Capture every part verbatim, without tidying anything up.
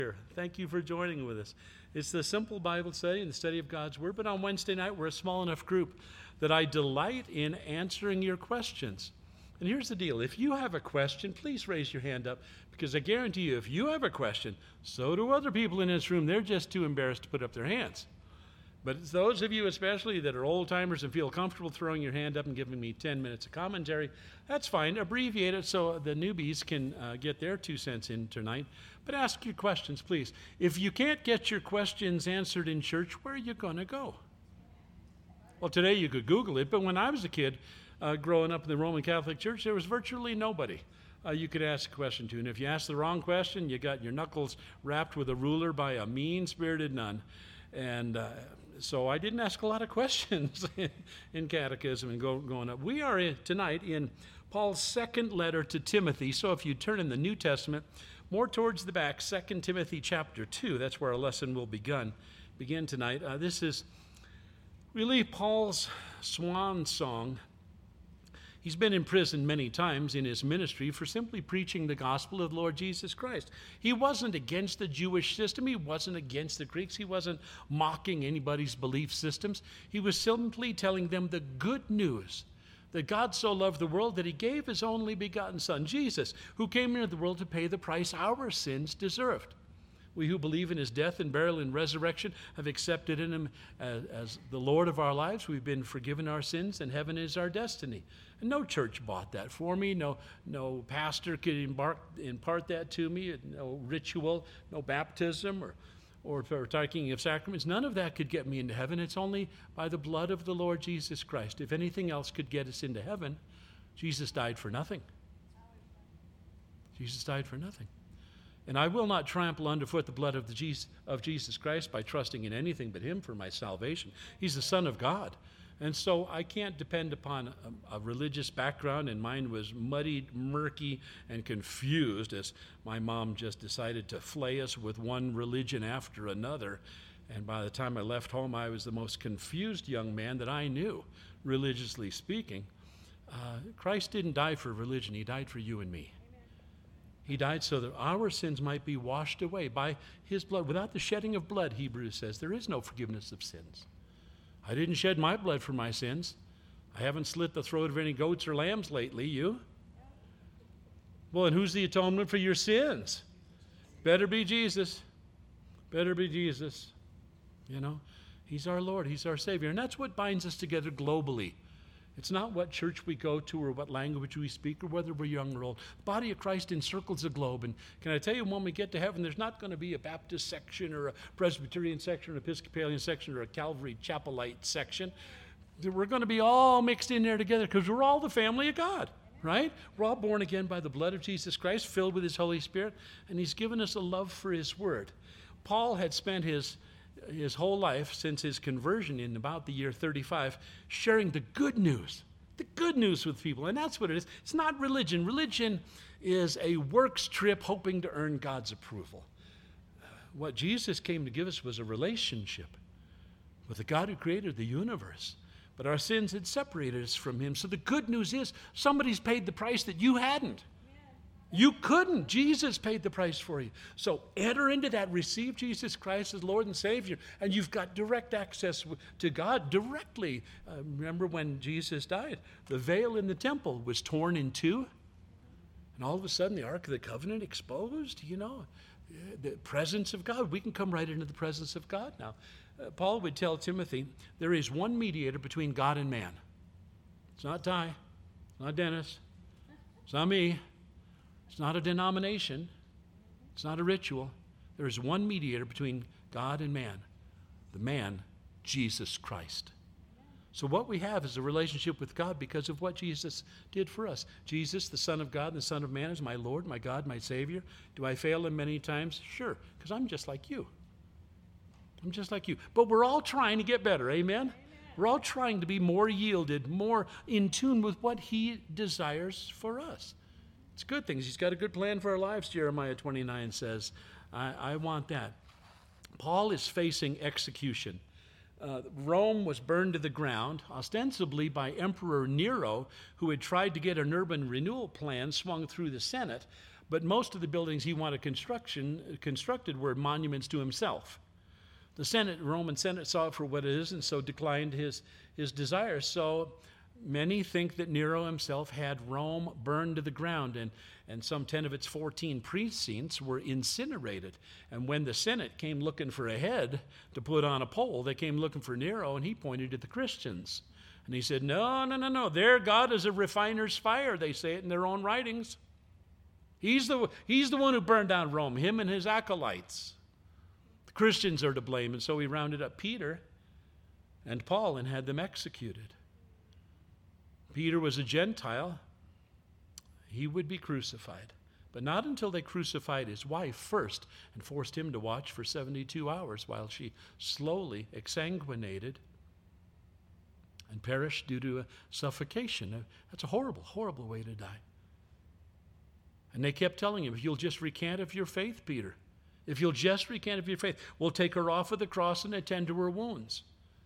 Thank you for joining with us. It's the simple Bible study and the study of God's Word, but on Wednesday night we're a small enough group that I delight in answering your questions. And here's the deal. If you have a question, please raise your hand up, because I guarantee you, if you have a question, so do other people in this room. They're just too embarrassed to put up their hands. But it's those of you especially that are old-timers and feel comfortable throwing your hand up and giving me ten minutes of commentary, that's fine. Abbreviate it so the newbies can uh, get their two cents in tonight. But ask your questions, please. If you can't get your questions answered in church, where are you going to go? Well, today you could Google it, but when I was a kid uh, growing up in the Roman Catholic Church, there was virtually nobody uh, you could ask a question to. And if you asked the wrong question, you got your knuckles rapped with a ruler by a mean-spirited nun. And uh, so I didn't ask a lot of questions in, in catechism and go, going up. We are in, tonight in Paul's second letter to Timothy. So if you turn in the New Testament, more towards the back, Second Timothy chapter two, that's where our lesson will begin, begin tonight. Uh, this is really Paul's swan song. He's been imprisoned many times in his ministry for simply preaching the gospel of the Lord Jesus Christ. He wasn't against the Jewish system. He wasn't against the Greeks. He wasn't mocking anybody's belief systems. He was simply telling them the good news that God so loved the world that he gave his only begotten Son, Jesus, who came into the world to pay the price our sins deserved. We who believe in his death and burial and resurrection have accepted in him as, as the Lord of our lives. We've been forgiven our sins, and heaven is our destiny. And no church bought that for me. No, no pastor could embark, impart that to me. No ritual, no baptism, or, or partaking of sacraments. None of that could get me into heaven. It's only by the blood of the Lord Jesus Christ. If anything else could get us into heaven, Jesus died for nothing. Jesus died for nothing. And I will not trample underfoot the blood of, the Jesus, of Jesus Christ by trusting in anything but him for my salvation. He's the Son of God. And so I can't depend upon a, a religious background, and mine was muddied, murky, and confused as my mom just decided to flay us with one religion after another. And by the time I left home, I was the most confused young man that I knew, religiously speaking. Uh, Christ didn't die for religion. He died for you and me. He died so that our sins might be washed away by his blood. Without the shedding of blood, Hebrews says, there is no forgiveness of sins. I didn't shed my blood for my sins. I haven't slit the throat of any goats or lambs lately. You? Well, and who's the atonement for your sins? Better be Jesus. Better be Jesus. You know, he's our Lord. He's our Savior. And that's what binds us together globally. It's not what church we go to or what language we speak or whether we're young or old. The body of Christ encircles the globe. And can I tell you, when we get to heaven, there's not going to be a Baptist section or a Presbyterian section or an Episcopalian section or a Calvary Chapelite section. We're going to be all mixed in there together because we're all the family of God, right? We're all born again by the blood of Jesus Christ, filled with his Holy Spirit, and he's given us a love for his word. Paul had spent his his whole life since his conversion in about the year thirty-five, sharing the good news, the good news with people. And that's what it is. It's not religion. Religion is a works trip hoping to earn God's approval. What Jesus came to give us was a relationship with the God who created the universe. But our sins had separated us from him. So the good news is somebody's paid the price that you hadn't. You couldn't. Jesus paid the price for you. So enter into that. Receive Jesus Christ as Lord and Savior. And you've got direct access to God directly. Uh, remember when Jesus died? The veil in the temple was torn in two. And all of a sudden the Ark of the Covenant exposed. You know, the presence of God. We can come right into the presence of God now. Uh, Paul would tell Timothy, there is one mediator between God and man. It's not Ty. It's not Dennis. It's not me. It's not a denomination. It's not a ritual. There is one mediator between God and man, the man, Jesus Christ. So what we have is a relationship with God because of what Jesus did for us. Jesus, the Son of God and the Son of Man, is my Lord, my God, my Savior. Do I fail him many times? Sure, because I'm just like you. I'm just like you. But we're all trying to get better, amen? Amen? We're all trying to be more yielded, more in tune with what he desires for us. It's good things. He's got a good plan for our lives, Jeremiah twenty-nine says. I, I want that. Paul is facing execution. Uh, Rome was burned to the ground, ostensibly by Emperor Nero, who had tried to get an urban renewal plan swung through the Senate. but most of the buildings he wanted construction constructed were monuments to himself. The Senate, Roman Senate, saw it for what it is, and so declined his, his desires. So many think that Nero himself had Rome burned to the ground, and, and some ten of its fourteen precincts were incinerated. And when the Senate came looking for a head to put on a pole, they came looking for Nero, and he pointed at the Christians. And he said, no, no, no, no, their God is a refiner's fire. They say it in their own writings. He's the, he's the one who burned down Rome, him and his acolytes. The Christians are to blame. And so he rounded up Peter and Paul and had them executed. Peter was a Gentile. He would be crucified, but not until they crucified his wife first and forced him to watch for seventy-two hours while she slowly exsanguinated and perished due to a suffocation. That's a horrible, horrible way to die. And they kept telling him, if you'll just recant of your faith, Peter, if you'll just recant of your faith, we'll take her off of the cross and attend to her wounds.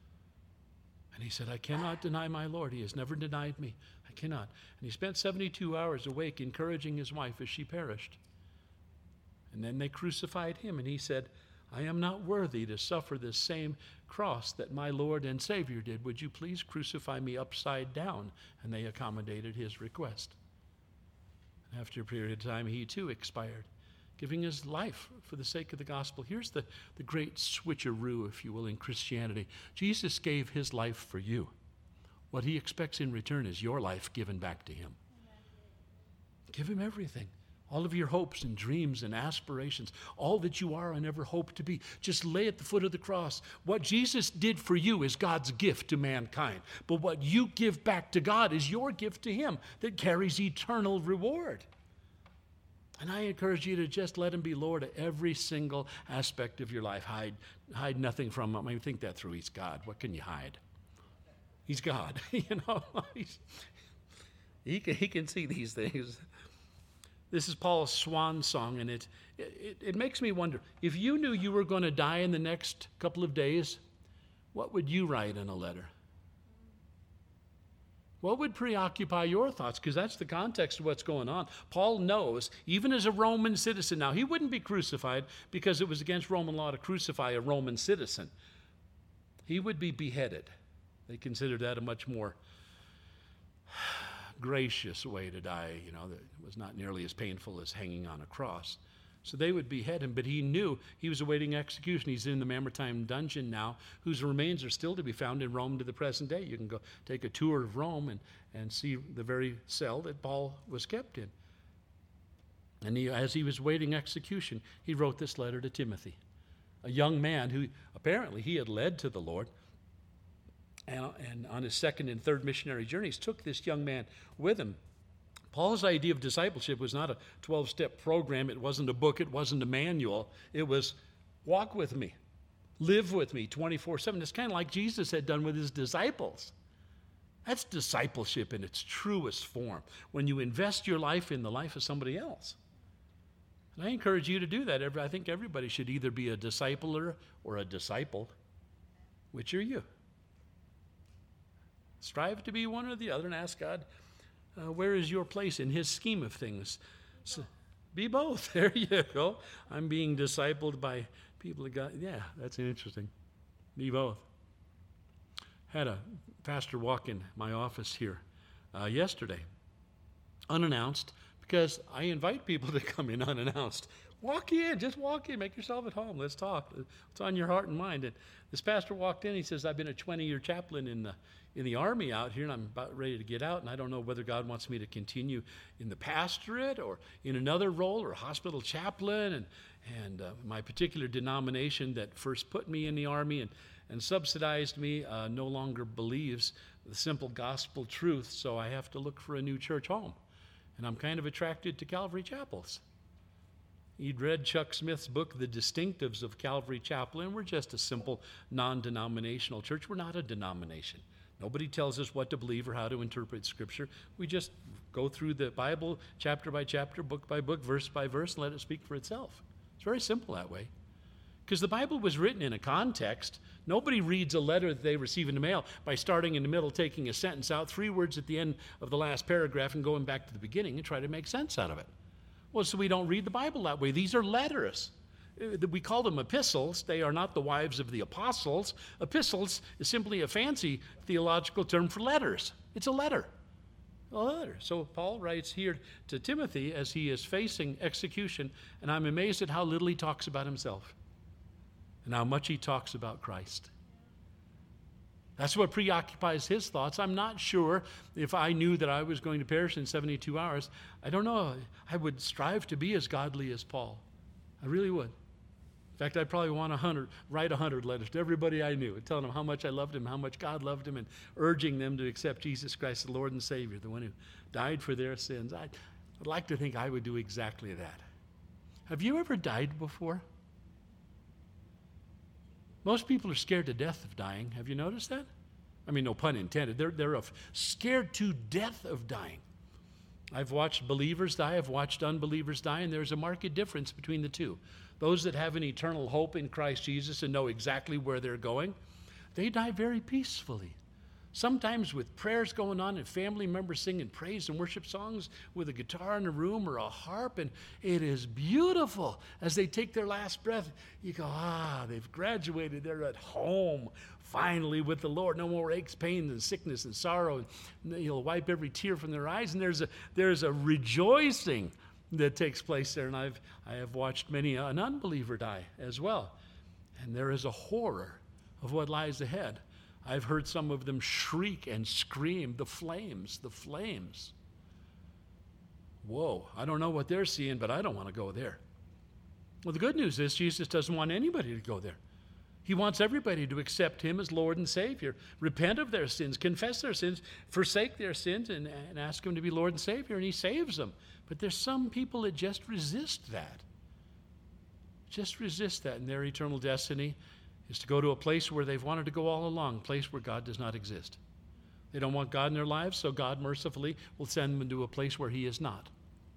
And he said, I cannot deny my Lord. He has never denied me. I cannot. And he spent seventy-two hours awake encouraging his wife as she perished. And then they crucified him, and he said, I am not worthy to suffer the same cross that my Lord and Savior did. Would you please crucify me upside down? And they accommodated his request. After a period of time, he too expired, giving his life for the sake of the gospel. Here's the, the great switcheroo, if you will, in Christianity. Jesus gave his life for you. What he expects in return is your life given back to him. Give him everything. All of your hopes and dreams and aspirations, all that you are and ever hope to be, just lay at the foot of the cross. What Jesus did for you is God's gift to mankind. But what you give back to God is your gift to him that carries eternal reward. And I encourage you to just let him be Lord of every single aspect of your life. Hide, hide nothing from him. I mean, think that through. He's God. What can you hide? He's God. you know, He's, he can, he can see these things. This is Paul's swan song, and it, it, it makes me wonder, if you knew you were going to die in the next couple of days, what would you write in a letter? What would preoccupy your thoughts? Because that's the context of what's going on. Paul knows, even as a Roman citizen, now he wouldn't be crucified because it was against Roman law to crucify a Roman citizen. He would be beheaded. They considered that a much more gracious way to die, you know, that was not nearly as painful as hanging on a cross. So they would behead him, but he knew he was awaiting execution. He's in the Mamertine dungeon now, whose remains are still to be found in Rome to the present day. You can go take a tour of Rome and, and see the very cell that Paul was kept in. And he, as he was waiting execution, he wrote this letter to Timothy, a young man who apparently he had led to the Lord. And, and on his second and third missionary journeys, took this young man with him. Paul's idea of discipleship was not a twelve-step program. It wasn't a book. It wasn't a manual. It was walk with me, live with me twenty-four seven. It's kind of like Jesus had done with his disciples. That's discipleship in its truest form, when you invest your life in the life of somebody else. And I encourage you to do that. I think everybody should either be a discipler or a disciple. Which are you? Strive to be one or the other and ask God, uh, where is your place in his scheme of things? So, be both. There you go. I'm being discipled by people of God. Yeah, that's interesting. Be both. Had a pastor walk in my office here uh, yesterday, unannounced, because I invite people to come in unannounced. Walk in, just walk in, make yourself at home. Let's talk. What's on your heart and mind? And this pastor walked in. He says, I've been a twenty-year chaplain in the in the Army out here, and I'm about ready to get out, and I don't know whether God wants me to continue in the pastorate or in another role or hospital chaplain. And, and uh, my particular denomination that first put me in the Army and, and subsidized me uh, no longer believes the simple gospel truth, so I have to look for a new church home. And I'm kind of attracted to Calvary Chapels. He'd read Chuck Smith's book, The Distinctives of Calvary Chapel, and we're just a simple non-denominational church. We're not a denomination. Nobody tells us what to believe or how to interpret Scripture. We just go through the Bible chapter by chapter, book by book, verse by verse, and let it speak for itself. It's very simple that way. Because the Bible was written in a context. Nobody reads a letter that they receive in the mail by starting in the middle, taking a sentence out, three words at the end of the last paragraph, and going back to the beginning and try to make sense out of it. Well, so we don't read the Bible that way. These are letters. We call them epistles. They are not the wives of the apostles. Epistles is simply a fancy theological term for letters. It's a letter. A letter. So Paul writes here to Timothy as he is facing execution, and I'm amazed at how little he talks about himself and how much he talks about Christ. That's what preoccupies his thoughts. I'm not sure if I knew that I was going to perish in seventy-two hours. I don't know. I would strive to be as godly as Paul. I really would. In fact, I'd probably want a hundred, write a hundred letters to everybody I knew, telling them how much I loved him, how much God loved him, and urging them to accept Jesus Christ, the Lord and Savior, the one who died for their sins. I'd, I'd like to think I would do exactly that. Have you ever died before? Most people are scared to death of dying. Have you noticed that? I mean, no pun intended. They're, they're scared to death of dying. I've watched believers die. I've watched unbelievers die, and there's a marked difference between the two. Those that have an eternal hope in Christ Jesus and know exactly where they're going, they die very peacefully. Sometimes with prayers going on and family members singing praise and worship songs with a guitar in a room or a harp, and it is beautiful. As they take their last breath, you go, ah, they've graduated. They're at home, finally, with the Lord. No more aches, pains, and sickness and sorrow. And He'll wipe every tear from their eyes, and there's a, there's a rejoicing that takes place there. And I've, I have watched many an unbeliever die as well. And there is a horror of what lies ahead. I've heard some of them shriek and scream, the flames, the flames. Whoa, I don't know what they're seeing, but I don't want to go there. Well, the good news is Jesus doesn't want anybody to go there. He wants everybody to accept Him as Lord and Savior, repent of their sins, confess their sins, forsake their sins, and, and ask Him to be Lord and Savior, and He saves them. But there's some people that just resist that. Just resist that, and their eternal destiny is to go to a place where they've wanted to go all along, a place where God does not exist. They don't want God in their lives, so God mercifully will send them to a place where He is not.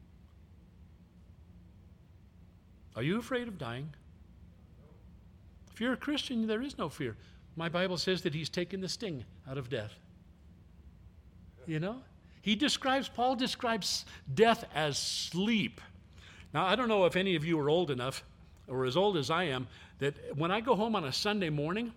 Are you afraid of dying? If you're a Christian, there is no fear. My Bible says that He's taken the sting out of death. You know? He describes, Paul describes death as sleep. Now, I don't know if any of you are old enough, or as old as I am, that when I go home on a Sunday morning,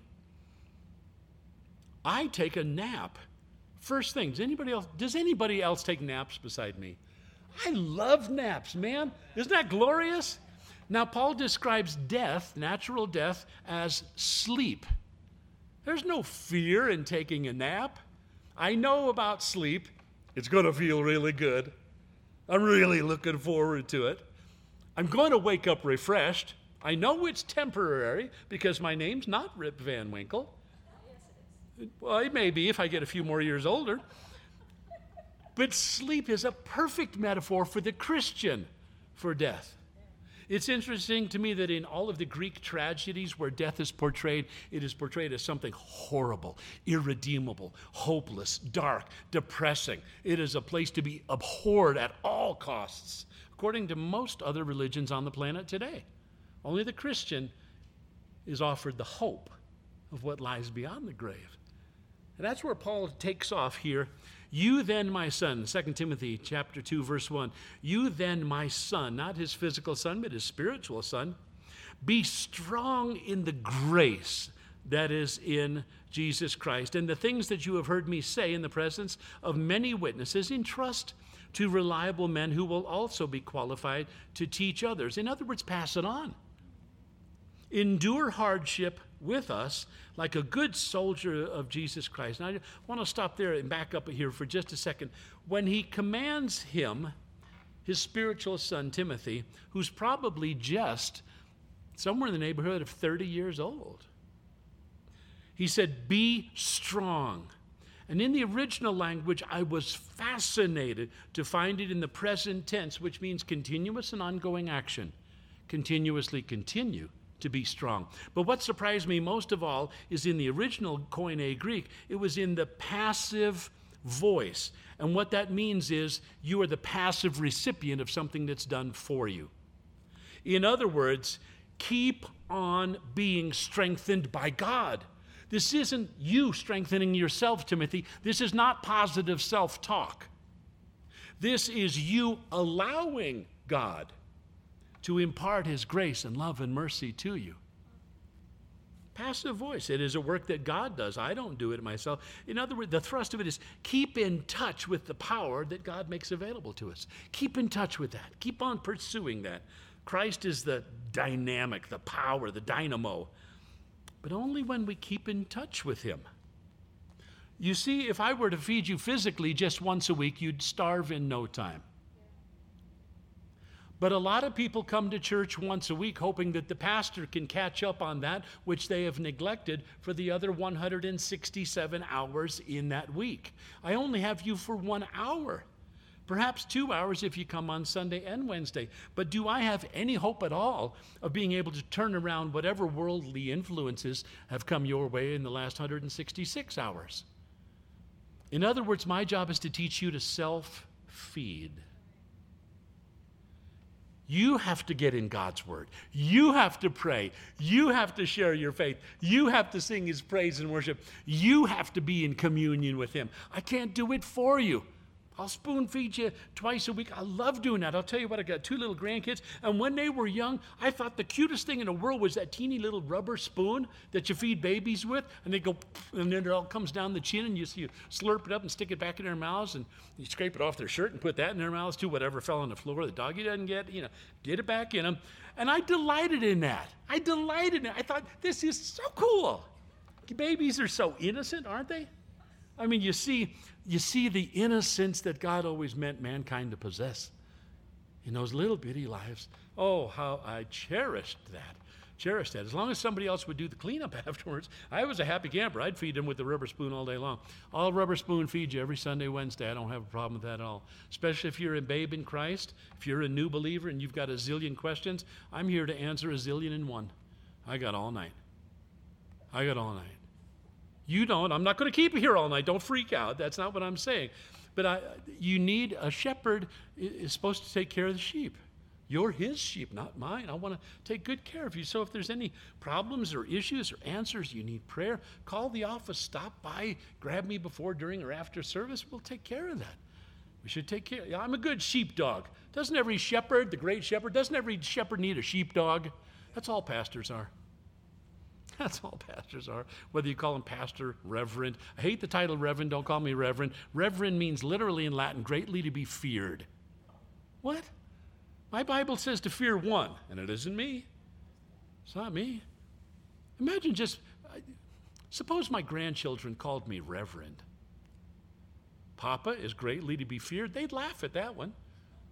I take a nap. First thing, does anybody else, does anybody else take naps beside me? I love naps, man. Isn't that glorious? Now, Paul describes death, natural death, as sleep. There's no fear in taking a nap. I know about sleep. It's going to feel really good. I'm really looking forward to it. I'm going to wake up refreshed. I know it's temporary because my name's not Rip Van Winkle. Well, it may be if I get a few more years older. But sleep is a perfect metaphor for the Christian for death. It's interesting to me that in all of the Greek tragedies where death is portrayed, it is portrayed as something horrible, irredeemable, hopeless, dark, depressing. It is a place to be abhorred at all costs, according to most other religions on the planet today. Only the Christian is offered the hope of what lies beyond the grave. And that's where Paul takes off here. You then, my son, Second Timothy chapter two, verse one, you then, my son, not his physical son, but his spiritual son, be strong in the grace that is in Jesus Christ. And the things that you have heard me say in the presence of many witnesses, entrust to reliable men who will also be qualified to teach others. In other words, pass it on. Endure hardship with us like a good soldier of Jesus Christ. Now, I want to stop there and back up here for just a second. When he commands him, his spiritual son Timothy, who's probably just somewhere in the neighborhood of thirty years old, he said, be strong. And in the original language, I was fascinated to find it in the present tense, which means continuous and ongoing action. Continuously continue to be strong. But what surprised me most of all is in the original Koine Greek, it was in the passive voice. And what that means is you are the passive recipient of something that's done for you. In other words, keep on being strengthened by God. This isn't you strengthening yourself, Timothy. This is not positive self-talk. This is you allowing God to impart his grace and love and mercy to you. Passive voice. It is a work that God does. I don't do it myself. In other words, the thrust of it is keep in touch with the power that God makes available to us. Keep in touch with that. Keep on pursuing that. Christ is the dynamic, the power, the dynamo. But only when we keep in touch with him. You see, if I were to feed you physically just once a week, you'd starve in no time. But a lot of people come to church once a week hoping that the pastor can catch up on that which they have neglected for the other one hundred sixty-seven hours in that week. I only have you for one hour, perhaps two hours if you come on Sunday and Wednesday. But do I have any hope at all of being able to turn around whatever worldly influences have come your way in the last one hundred sixty-six hours? In other words, my job is to teach you to self-feed. You have to get in God's word. You have to pray. You have to share your faith. You have to sing his praise and worship. You have to be in communion with him. I can't do it for you. I'll spoon feed you twice a week. I love doing that. I'll tell you what, I got two little grandkids, and when they were young, I thought the cutest thing in the world was that teeny little rubber spoon that you feed babies with, and they go, and then it all comes down the chin, and you see you slurp it up and stick it back in their mouths, and you scrape it off their shirt and put that in their mouths too, whatever fell on the floor the doggy doesn't get, you know, get it back in them. And I delighted in that. I delighted in it. I thought, this is so cool. Babies are so innocent, aren't they? I mean, you see, you see the innocence that God always meant mankind to possess in those little bitty lives. Oh, how I cherished that. Cherished that. As long as somebody else would do the cleanup afterwards, I was a happy camper. I'd feed them with the rubber spoon all day long. I'll rubber spoon feed you every Sunday, Wednesday. I don't have a problem with that at all. Especially if you're a babe in Christ, if you're a new believer and you've got a zillion questions, I'm here to answer a zillion in one. I got all night. I got all night. You don't. I'm not going to keep you here all night. Don't freak out. That's not what I'm saying. But I, you need a shepherd is supposed to take care of the sheep. You're his sheep, not mine. I want to take good care of you. So if there's any problems or issues or answers, you need prayer, call the office, stop by, grab me before, during, or after service. We'll take care of that. We should take care. Yeah, I'm a good sheepdog. Doesn't every shepherd, the great shepherd, doesn't every shepherd need a sheepdog? That's all pastors are. That's all pastors are, whether you call them pastor, reverend. I hate the title reverend. Don't call me reverend. Reverend means literally in Latin, greatly to be feared. What? My Bible says to fear one, and it isn't me. It's not me. Imagine just, suppose my grandchildren called me reverend. Papa is greatly to be feared. They'd laugh at that one.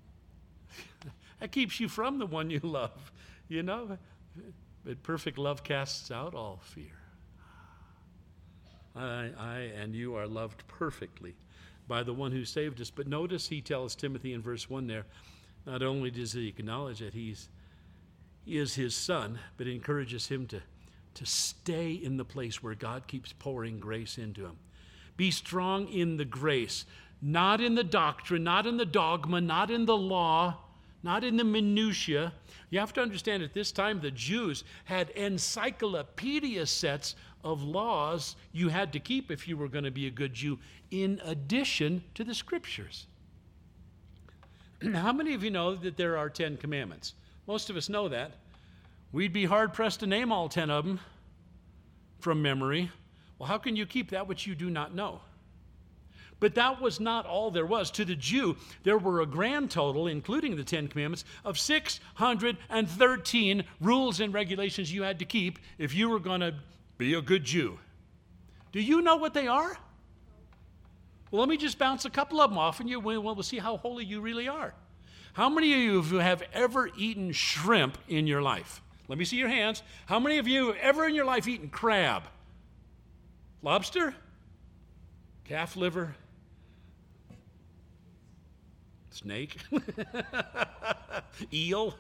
That keeps you from the one you love, you know. But perfect love casts out all fear. I, I and you are loved perfectly by the one who saved us. But notice he tells Timothy in verse one there, not only does he acknowledge that he's, he is his son, but he encourages him to, to stay in the place where God keeps pouring grace into him. Be strong in the grace, not in the doctrine, not in the dogma, not in the law, not in the minutiae. You have to understand at this time the Jews had encyclopedia sets of laws you had to keep if you were going to be a good Jew, in addition to the scriptures. How many of you know that there are Ten Commandments? Most of us know that. We'd be hard-pressed to name all ten of them from memory. Well, how can you keep that which you do not know? But that was not all there was. To the Jew, there were a grand total, including the Ten Commandments, of six hundred thirteen rules and regulations you had to keep if you were going to be a good Jew. Do you know what they are? Well, let me just bounce a couple of them off, and you will we'll see how holy you really are. How many of you have ever eaten shrimp in your life? Let me see your hands. How many of you have ever in your life eaten crab? Lobster? Calf liver? Snake? Eel?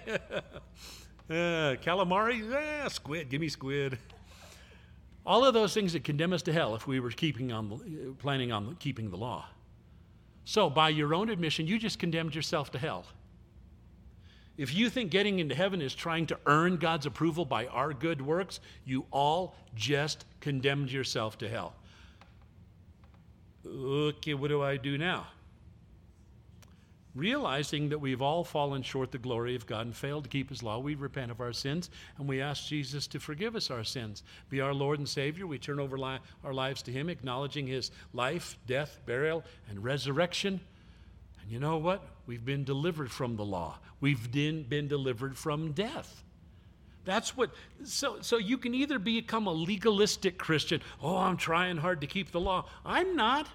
uh, calamari? Ah, squid. Give me squid. All of those things that condemn us to hell if we were keeping on, planning on keeping the law. So by your own admission, you just condemned yourself to hell. If you think getting into heaven is trying to earn God's approval by our good works, you all just condemned yourself to hell. Okay, what do I do now? realizing that we've all fallen short the glory of God and failed to keep his law, we repent of our sins and we ask Jesus to forgive us our sins, be our Lord and Savior. We turn over li- our lives to him, acknowledging his life, death, burial, and resurrection. And you know what? We've been delivered from the law. We've been, been delivered from death. That's what, so, so you can either become a legalistic Christian. Oh, I'm trying hard to keep the law. I'm not.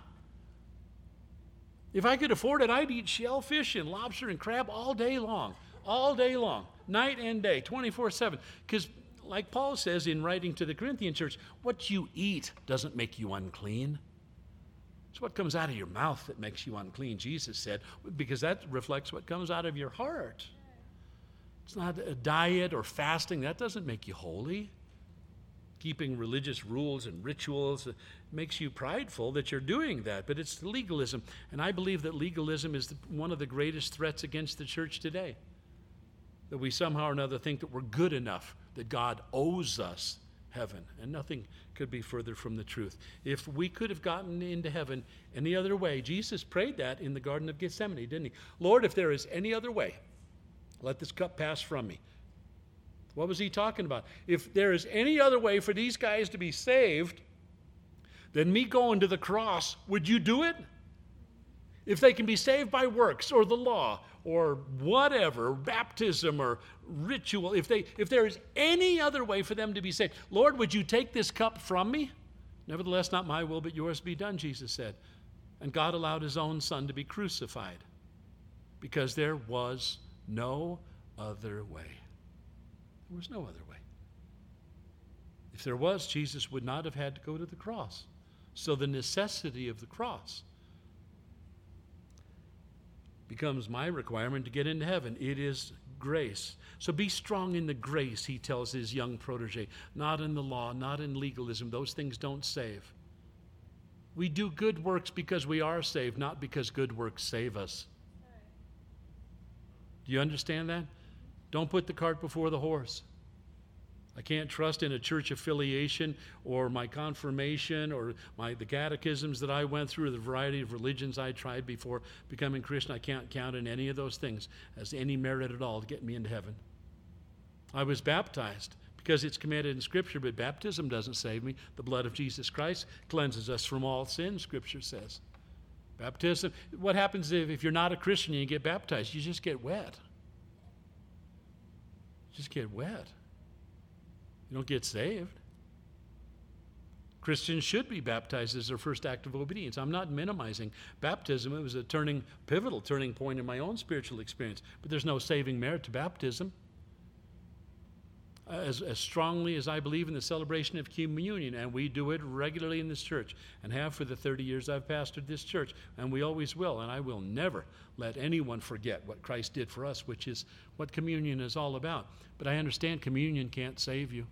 If I could afford it, I'd eat shellfish and lobster and crab all day long, all day long, night and day, twenty-four seven. Because like Paul says in writing to the Corinthian church, what you eat doesn't make you unclean. It's what comes out of your mouth that makes you unclean, Jesus said, because that reflects what comes out of your heart. It's not a diet or fasting. That doesn't make you holy. Keeping religious rules and rituals makes you prideful that you're doing that, but it's legalism. And I believe that legalism is the, one of the greatest threats against the church today. That we somehow or another think that we're good enough, that God owes us heaven, and nothing could be further from the truth. If we could have gotten into heaven any other way, Jesus prayed that in the Garden of Gethsemane, didn't he? Lord, if there is any other way, let this cup pass from me. What was he talking about? If there is any other way for these guys to be saved than me going to the cross, would you do it? If they can be saved by works or the law or whatever, baptism or ritual, if they if there is any other way for them to be saved, Lord, would you take this cup from me? Nevertheless, not my will, but yours be done, Jesus said. And God allowed his own son to be crucified because there was no other way. There was no other way. If there was, Jesus would not have had to go to the cross. So the necessity of the cross becomes my requirement to get into heaven. It is grace. So be strong in the grace, he tells his young protege, not in the law, not in legalism. Those things don't save. We do good works because we are saved, not because good works save us. Do you understand that? Don't put the cart before the horse. I can't trust in a church affiliation or my confirmation or my the catechisms that I went through, or the variety of religions I tried before becoming Christian. I can't count on any of those things as any merit at all to get me into heaven. I was baptized because it's commanded in Scripture, but baptism doesn't save me. The blood of Jesus Christ cleanses us from all sin, Scripture says. Baptism, what happens if, if you're not a Christian and you get baptized? You just get wet. You just get wet. You don't get saved. Christians should be baptized as their first act of obedience. I'm not minimizing baptism. It was a turning, pivotal turning point in my own spiritual experience. But there's no saving merit to baptism. As, as strongly as I believe in the celebration of communion, and we do it regularly in this church, and have for the thirty years I've pastored this church, and we always will, and I will never let anyone forget what Christ did for us, which is what communion is all about. But I understand communion can't save you.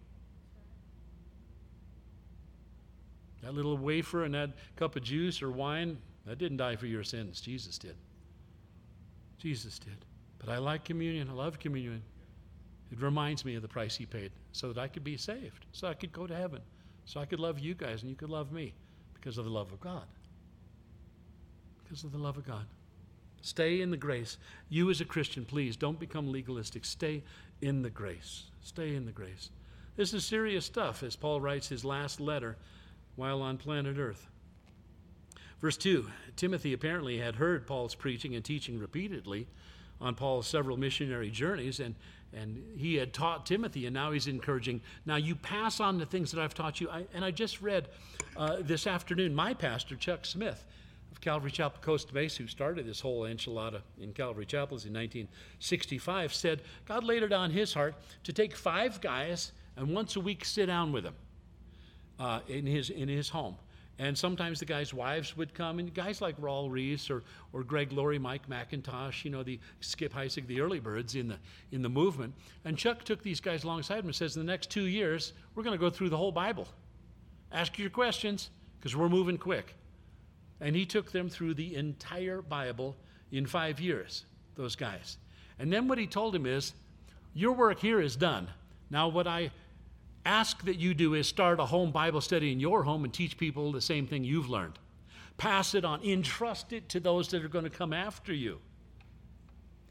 That little wafer and that cup of juice or wine, that didn't die for your sins. Jesus did. Jesus did. But I like communion. I love communion. It reminds me of the price he paid so that I could be saved, so I could go to heaven, so I could love you guys and you could love me because of the love of God. Because of the love of God. Stay in the grace. You as a Christian, please don't become legalistic. Stay in the grace. Stay in the grace. This is serious stuff as Paul writes his last letter while on planet Earth. Verse two, Timothy apparently had heard Paul's preaching and teaching repeatedly on Paul's several missionary journeys, and, and he had taught Timothy, and now he's encouraging, now you pass on the things that I've taught you. I, and I just read uh, this afternoon, my pastor, Chuck Smith, of Calvary Chapel, Costa Mesa, who started this whole enchilada in Calvary Chapels in nineteen sixty-five, said God laid it on his heart to take five guys and once a week sit down with them uh, in his in his home. And sometimes the guys' wives would come, and guys like Raul Reese or, or Greg Laurie, Mike McIntosh, you know, the Skip Heisig, the early birds in the in the movement. And Chuck took these guys alongside him and says, in the next two years, we're going to go through the whole Bible. Ask your questions, because we're moving quick. And he took them through the entire Bible in five years, those guys. And then what he told him is, your work here is done. Now what I ask that you do is start a home Bible study in your home and teach people the same thing you've learned. Pass it on. Entrust it to those that are going to come after you.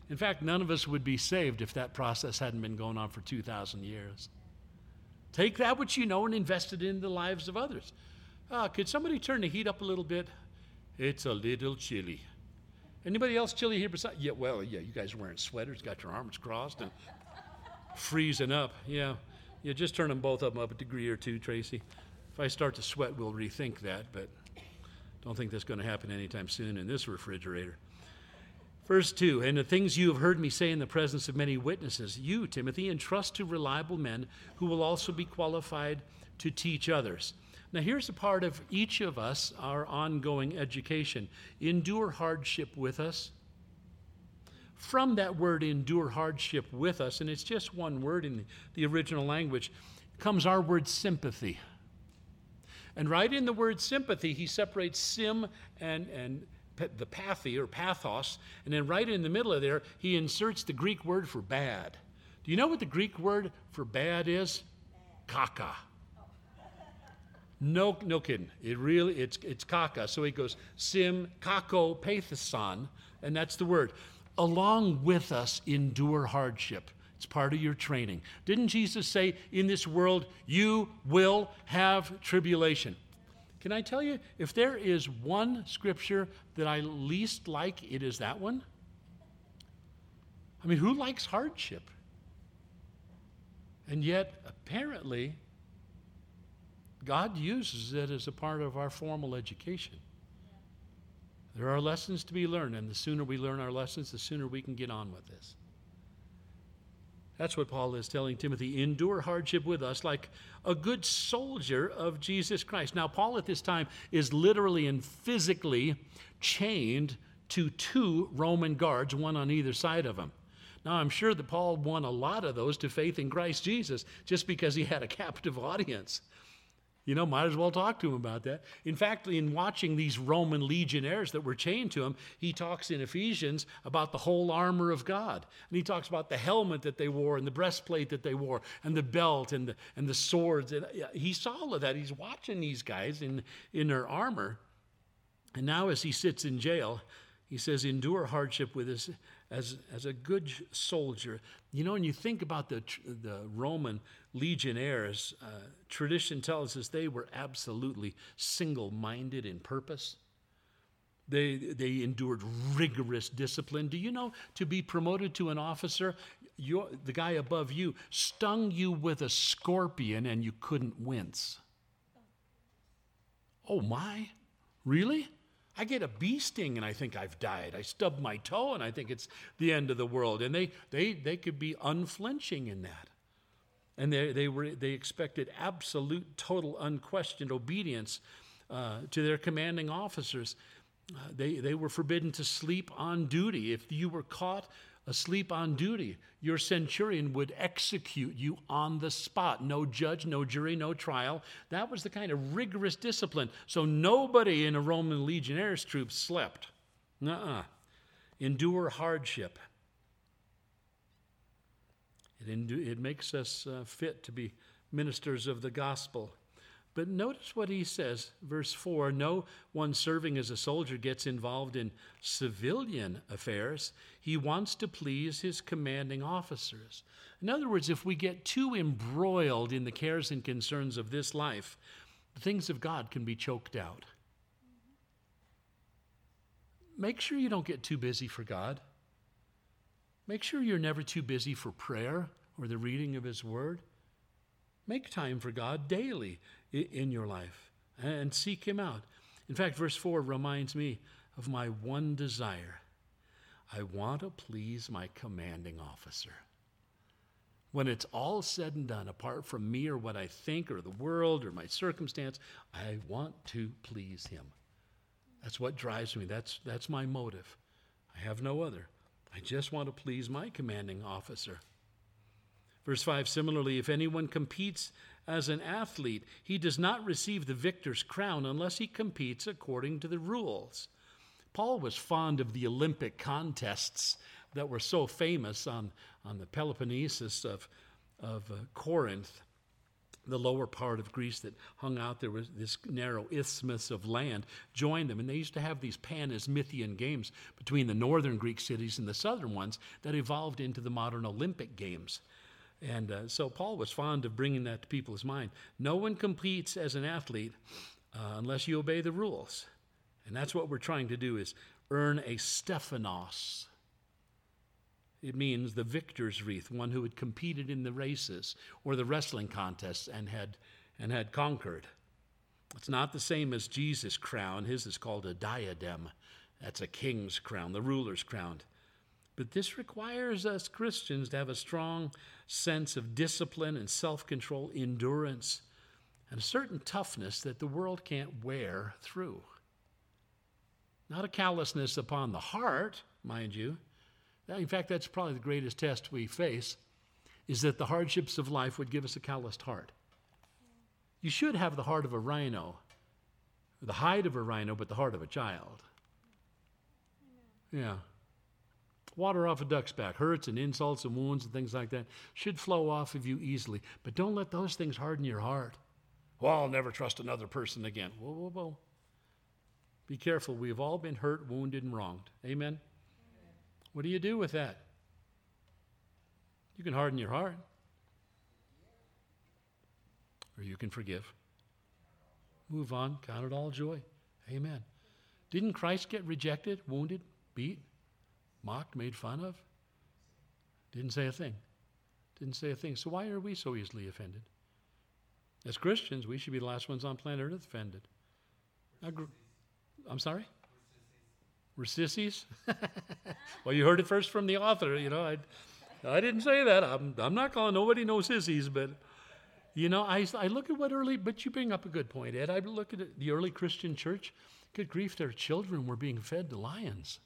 In fact, none of us would be saved if that process hadn't been going on for two thousand years. Take that which you know and invest it in the lives of others. Uh, could somebody turn the heat up a little bit? It's a little chilly. Anybody else chilly here besides? Yeah, well, yeah, you guys are wearing sweaters, got your arms crossed and freezing up. Yeah, yeah, just turn them both up, up a degree or two, Tracy. If I start to sweat, we'll rethink that, but don't think that's going to happen anytime soon in this refrigerator. Verse two, and the things you have heard me say in the presence of many witnesses, you, Timothy, entrust to reliable men who will also be qualified to teach others. Now here's a part of each of us, our ongoing education. Endure hardship with us. From that word endure hardship with us, and it's just one word in the original language, comes our word sympathy. And right in the word sympathy, he separates sim and, and the pathy or pathos, and then right in the middle of there, he inserts the Greek word for bad. Do you know what the Greek word for bad is? Kaka. No, no kidding. It really, it's it's kaka. So he goes sim, kako, pathoson, and that's the word. Along with us, endure hardship. It's part of your training. Didn't Jesus say, in this world, you will have tribulation? Can I tell you, if there is one scripture that I least like, it is that one. I mean, who likes hardship? And yet, apparently, God uses it as a part of our formal education. There are lessons to be learned, and the sooner we learn our lessons, the sooner we can get on with this. That's what Paul is telling Timothy. Endure hardship with us like a good soldier of Jesus Christ. Now, Paul at this time is literally and physically chained to two Roman guards, one on either side of him. Now, I'm sure that Paul won a lot of those to faith in Christ Jesus just because he had a captive audience. You know, might as well talk to him about that. In fact, in watching these Roman legionnaires that were chained to him, he talks in Ephesians about the whole armor of God. And he talks about the helmet that they wore and the breastplate that they wore and the belt and the, and the swords. And he saw all of that. He's watching these guys in, in their armor. And now as he sits in jail, he says, endure hardship with us as, as a good soldier. You know, when you think about the, the Roman legionnaires, uh, tradition tells us they were absolutely single-minded in purpose. They, they endured rigorous discipline. Do you know, to be promoted to an officer, your, the guy above you stung you with a scorpion and you couldn't wince? Oh my, really? I get a bee sting and I think I've died. I stub my toe and I think it's the end of the world. And they they they could be unflinching in that. And they they were they expected absolute, total, unquestioned obedience uh, to their commanding officers. Uh, they they were forbidden to sleep on duty. If you were caught asleep on duty, your centurion would execute you on the spot. No judge, no jury, no trial. That was the kind of rigorous discipline. So nobody in a Roman legionnaires' troop slept. Nuh-uh. Endure hardship. It, endu- it makes us uh, fit to be ministers of the gospel. But notice what he says, verse four, no one serving as a soldier gets involved in civilian affairs. He wants to please his commanding officers. In other words, if we get too embroiled in the cares and concerns of this life, the things of God can be choked out. Make sure you don't get too busy for God. Make sure you're never too busy for prayer or the reading of his word. Make time for God daily in your life and seek him out. In fact, verse four reminds me of my one desire. I want to please my commanding officer. When it's all said and done, apart from me or what I think or the world or my circumstance, I want to please him. That's what drives me. That's, that's my motive. I have no other. I just want to please my commanding officer. Verse five, similarly, if anyone competes as an athlete, he does not receive the victor's crown unless he competes according to the rules. Paul was fond of the Olympic contests that were so famous on, on the Peloponnesus of, of uh, Corinth. the lower part of Greece that hung out there was this narrow isthmus of land, joined them. And they used to have these Pan-Isthmian games between the northern Greek cities and the southern ones that evolved into the modern Olympic Games. And uh, so Paul was fond of bringing that to people's mind. No one competes as an athlete uh, unless you obey the rules. And that's what we're trying to do, is earn a Stephanos. It means the victor's wreath, one who had competed in the races or the wrestling contests and had, and had conquered. It's not the same as Jesus' crown. His is called a diadem. That's a king's crown, the ruler's crown. But this requires us Christians to have a strong sense of discipline and self-control, endurance, and a certain toughness that the world can't wear through. Not a callousness upon the heart, mind you. In fact, that's probably the greatest test we face, is that the hardships of life would give us a calloused heart. You should have the heart of a rhino, the hide of a rhino, but the heart of a child. Yeah. Water off a duck's back, hurts and insults and wounds and things like that should flow off of you easily, but don't let those things harden your heart. Well, I'll never trust another person again. Whoa, whoa, whoa. Be careful. We've all been hurt, wounded, and wronged. Amen? What do you do with that? You can harden your heart. Or you can forgive. Move on. Count it all joy. Amen. Didn't Christ get rejected, wounded, beat, mocked, made fun of? Didn't say a thing. Didn't say a thing. So why are we so easily offended? As Christians, we should be the last ones on planet Earth offended. I'm sorry? We're sissies? Well, you heard it first from the author. You know, I, I didn't say that. I'm, I'm not calling nobody no sissies, but, you know, I, I look at what early, but you bring up a good point, Ed. I look at it, the early Christian church. Good grief, their children were being fed to lions.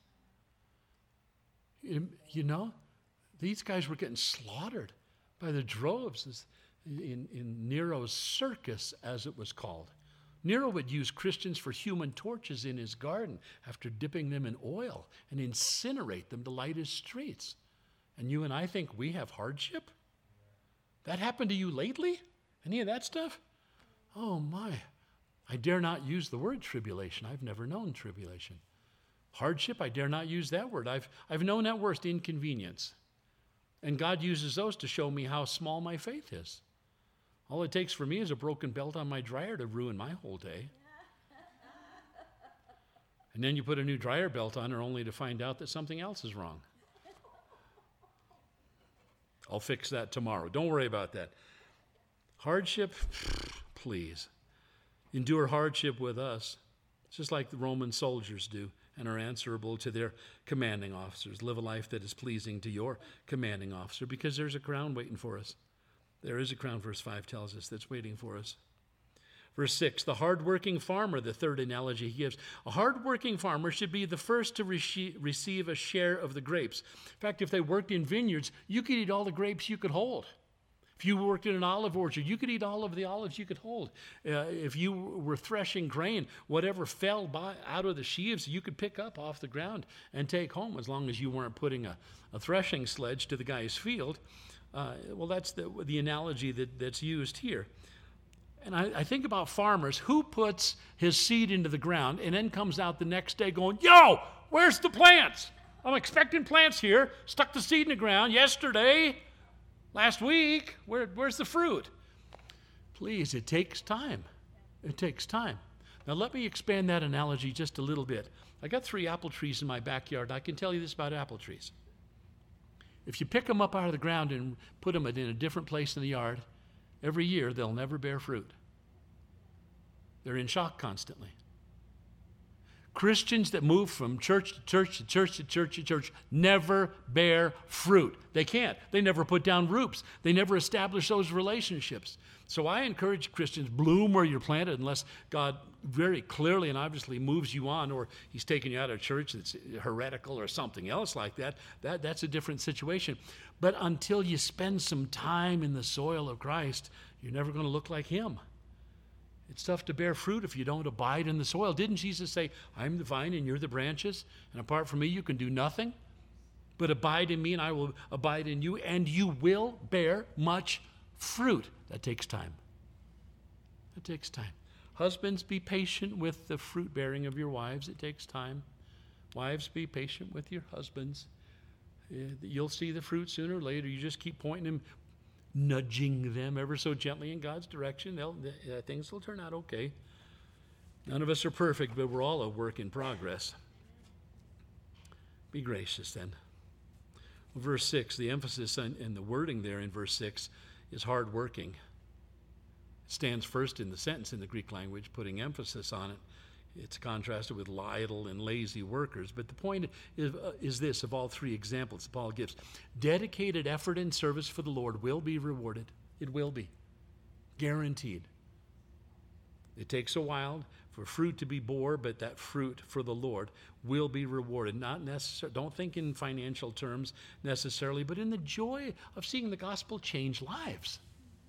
You, you know, these guys were getting slaughtered by the droves in, in Nero's circus, as it was called. Nero would use Christians for human torches in his garden after dipping them in oil and incinerate them to light his streets. And you and I think we have hardship? That happened to you lately? Any of that stuff? Oh my. I dare not use the word tribulation. I've never known tribulation. Hardship, I dare not use that word. I've, I've known that word, inconvenience. And God uses those to show me how small my faith is. All it takes for me is a broken belt on my dryer to ruin my whole day. And then you put a new dryer belt on her only to find out that something else is wrong. I'll fix that tomorrow. Don't worry about that. Hardship, please. Endure hardship with us, just like the Roman soldiers do and are answerable to their commanding officers. Live a life that is pleasing to your commanding officer, because there's a crown waiting for us. There is a crown, verse five tells us, that's waiting for us. Verse six, the hardworking farmer, the third analogy he gives. A hardworking farmer should be the first to re- receive a share of the grapes. In fact, if they worked in vineyards, you could eat all the grapes you could hold. If you worked in an olive orchard, you could eat all of the olives you could hold. Uh, if you were threshing grain, whatever fell by, out of the sheaves, you could pick up off the ground and take home, as long as you weren't putting a, a threshing sledge to the guy's field. Uh, well, that's the, the analogy that, that's used here. And I, I think about farmers. Who puts his seed into the ground and then comes out the next day going, yo, where's the plants? I'm expecting plants here. Stuck the seed in the ground yesterday, last week. Where, where's the fruit? Please, it takes time. It takes time. Now, let me expand that analogy just a little bit. I got three apple trees in my backyard. I can tell you this about apple trees. If you pick them up out of the ground and put them in a different place in the yard, every year they'll never bear fruit. They're in shock constantly. Christians that move from church to church to church to church to church never bear fruit. They can't. They never put down roots. They never establish those relationships. So I encourage Christians, bloom where you're planted, unless God very clearly and obviously moves you on, or he's taking you out of church that's heretical or something else like that. That that's a different situation. But until you spend some time in the soil of Christ, you're never going to look like him. It's tough to bear fruit if you don't abide in the soil. Didn't Jesus say, I'm the vine and you're the branches, and apart from me you can do nothing? But abide in me and I will abide in you, and you will bear much fruit. That takes time. It takes time. Husbands, be patient with the fruit bearing of your wives. It takes time. Wives, be patient with your husbands. You'll see the fruit sooner or later. You just keep pointing them, nudging them ever so gently in God's direction. They'll, uh, things will turn out okay. None of us are perfect, but we're all a work in progress. Be gracious then. Verse six, the emphasis on, and the wording there in verse six is hardworking. It stands first in the sentence in the Greek language, putting emphasis on it. It's contrasted with idle and lazy workers. But the point is, uh, is this, of all three examples Paul gives. Dedicated effort and service for the Lord will be rewarded. It will be. Guaranteed. It takes a while for fruit to be bore, but that fruit for the Lord will be rewarded. Not necessarily, don't think in financial terms necessarily, but in the joy of seeing the gospel change lives.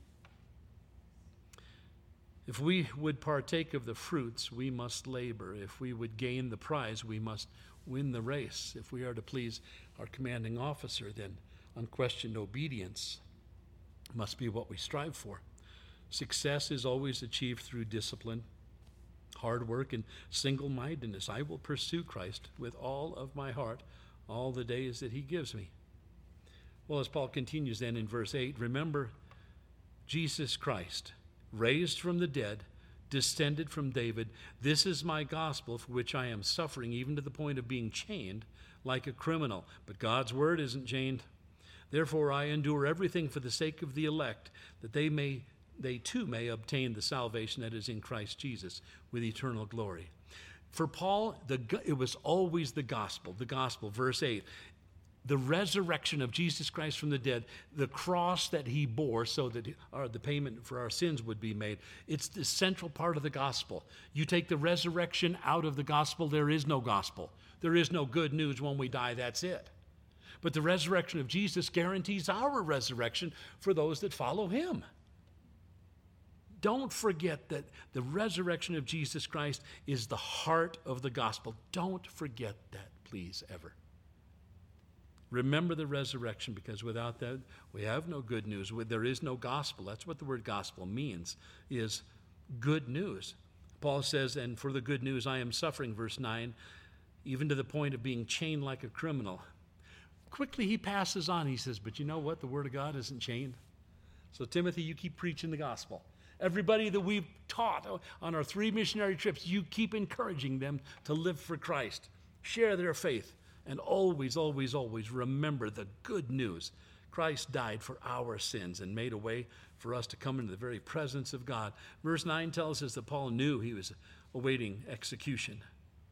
If we would partake of the fruits, we must labor. If we would gain the prize, we must win the race. If we are to please our commanding officer, then unquestioned obedience must be what we strive for. Success is always achieved through discipline, hard work, and single-mindedness. I will pursue Christ with all of my heart all the days that he gives me. Well, as Paul continues then in verse eight, remember Jesus Christ, raised from the dead, descended from David. This is my gospel for which I am suffering, even to the point of being chained like a criminal. But God's word isn't chained. Therefore I endure everything for the sake of the elect, that they may, they too may obtain the salvation that is in Christ Jesus with eternal glory. For Paul, the, it was always the gospel, the gospel, verse eight. The resurrection of Jesus Christ from the dead, the cross that he bore so that our, the payment for our sins would be made. It's the central part of the gospel. You take the resurrection out of the gospel, there is no gospel. There is no good news when we die, that's it. But the resurrection of Jesus guarantees our resurrection for those that follow him. Don't forget that the resurrection of Jesus Christ is the heart of the gospel. Don't forget that, please, ever. Remember the resurrection, because without that, we have no good news. There is no gospel. That's what the word gospel means, is good news. Paul says, and for the good news I am suffering, verse nine, even to the point of being chained like a criminal. Quickly he passes on. He says, but you know what? The word of God isn't chained. So Timothy, you keep preaching the gospel. Everybody that we've taught on our three missionary trips, you keep encouraging them to live for Christ. Share their faith. And always, always, always remember the good news. Christ died for our sins and made a way for us to come into the very presence of God. Verse nine tells us that Paul knew he was awaiting execution.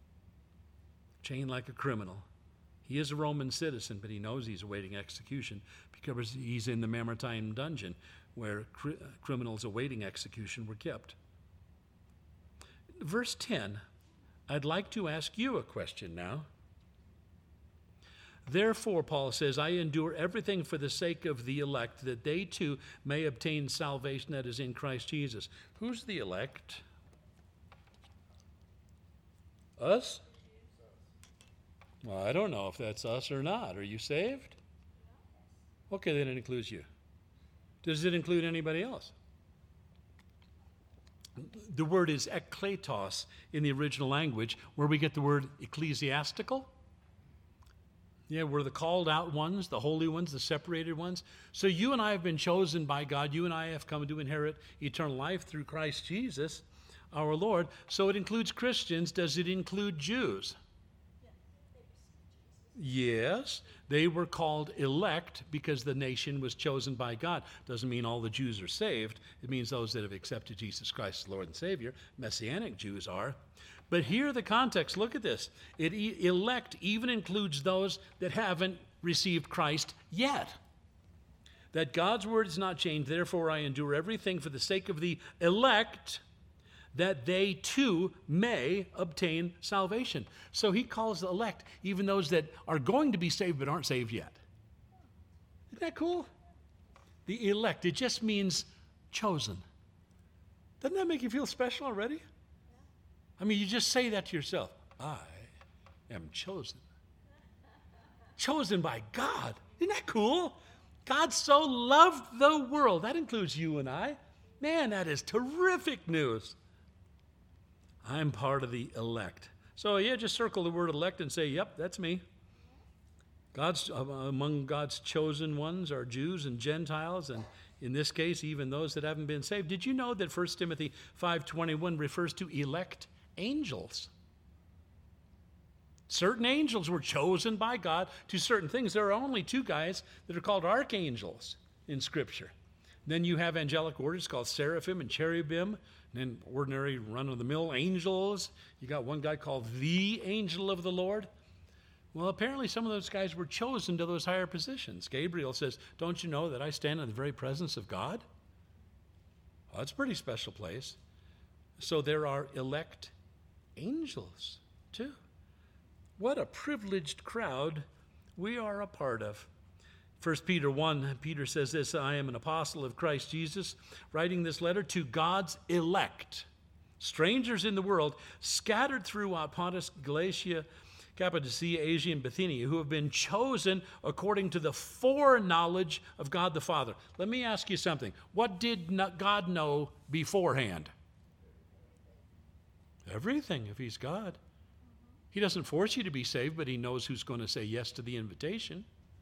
Chained like a criminal. He is a Roman citizen, but he knows he's awaiting execution because he's in the Mamertine dungeon where cr- criminals awaiting execution were kept. Verse ten, I'd like to ask you a question now. Therefore, Paul says, I endure everything for the sake of the elect, that they too may obtain salvation that is in Christ Jesus. Who's the elect? Us? Well, I don't know if that's us or not. Are you saved? Okay, then it includes you. Does it include anybody else? The word is ekletos in the original language, where we get the word ecclesiastical. Yeah, we're the called out ones, the holy ones, the separated ones. So you and I have been chosen by God. You and I have come to inherit eternal life through Christ Jesus, our Lord. So it includes Christians. Does it include Jews? Yes, they were called elect because the nation was chosen by God. Doesn't mean all the Jews are saved. It means those that have accepted Jesus Christ as Lord and Savior. Messianic Jews are. But here the context, look at this. It e- elect even includes those that haven't received Christ yet. That God's word is not changed, therefore I endure everything for the sake of the elect, that they too may obtain salvation. So he calls the elect even those that are going to be saved but aren't saved yet. Isn't that cool? The elect, it just means chosen. Doesn't that make you feel special already? I mean, you just say that to yourself. I am chosen. Chosen by God. Isn't that cool? God so loved the world. That includes you and I. Man, that is terrific news. I'm part of the elect. So yeah, just circle the word elect and say, yep, that's me. God's among God's chosen ones are Jews and Gentiles, and in this case, even those that haven't been saved. Did you know that First Timothy five twenty-one refers to elect angels? Certain angels were chosen by God to certain things. There are only two guys that are called archangels in Scripture. Then you have angelic orders called seraphim and cherubim, and then ordinary run-of-the-mill angels. You got one guy called the angel of the Lord. Well, apparently some of those guys were chosen to those higher positions. Gabriel says, don't you know that I stand in the very presence of God? Well, that's a pretty special place. So there are elect angels, too. What a privileged crowd we are a part of. First Peter one, Peter says this, I am an apostle of Christ Jesus, writing this letter to God's elect, strangers in the world, scattered throughout Pontus, Galatia, Cappadocia, Asia, and Bithynia, who have been chosen according to the foreknowledge of God the Father. Let me ask you something. What did God know beforehand? Everything, if he's God. He doesn't force you to be saved, but he knows who's going to say yes to the invitation.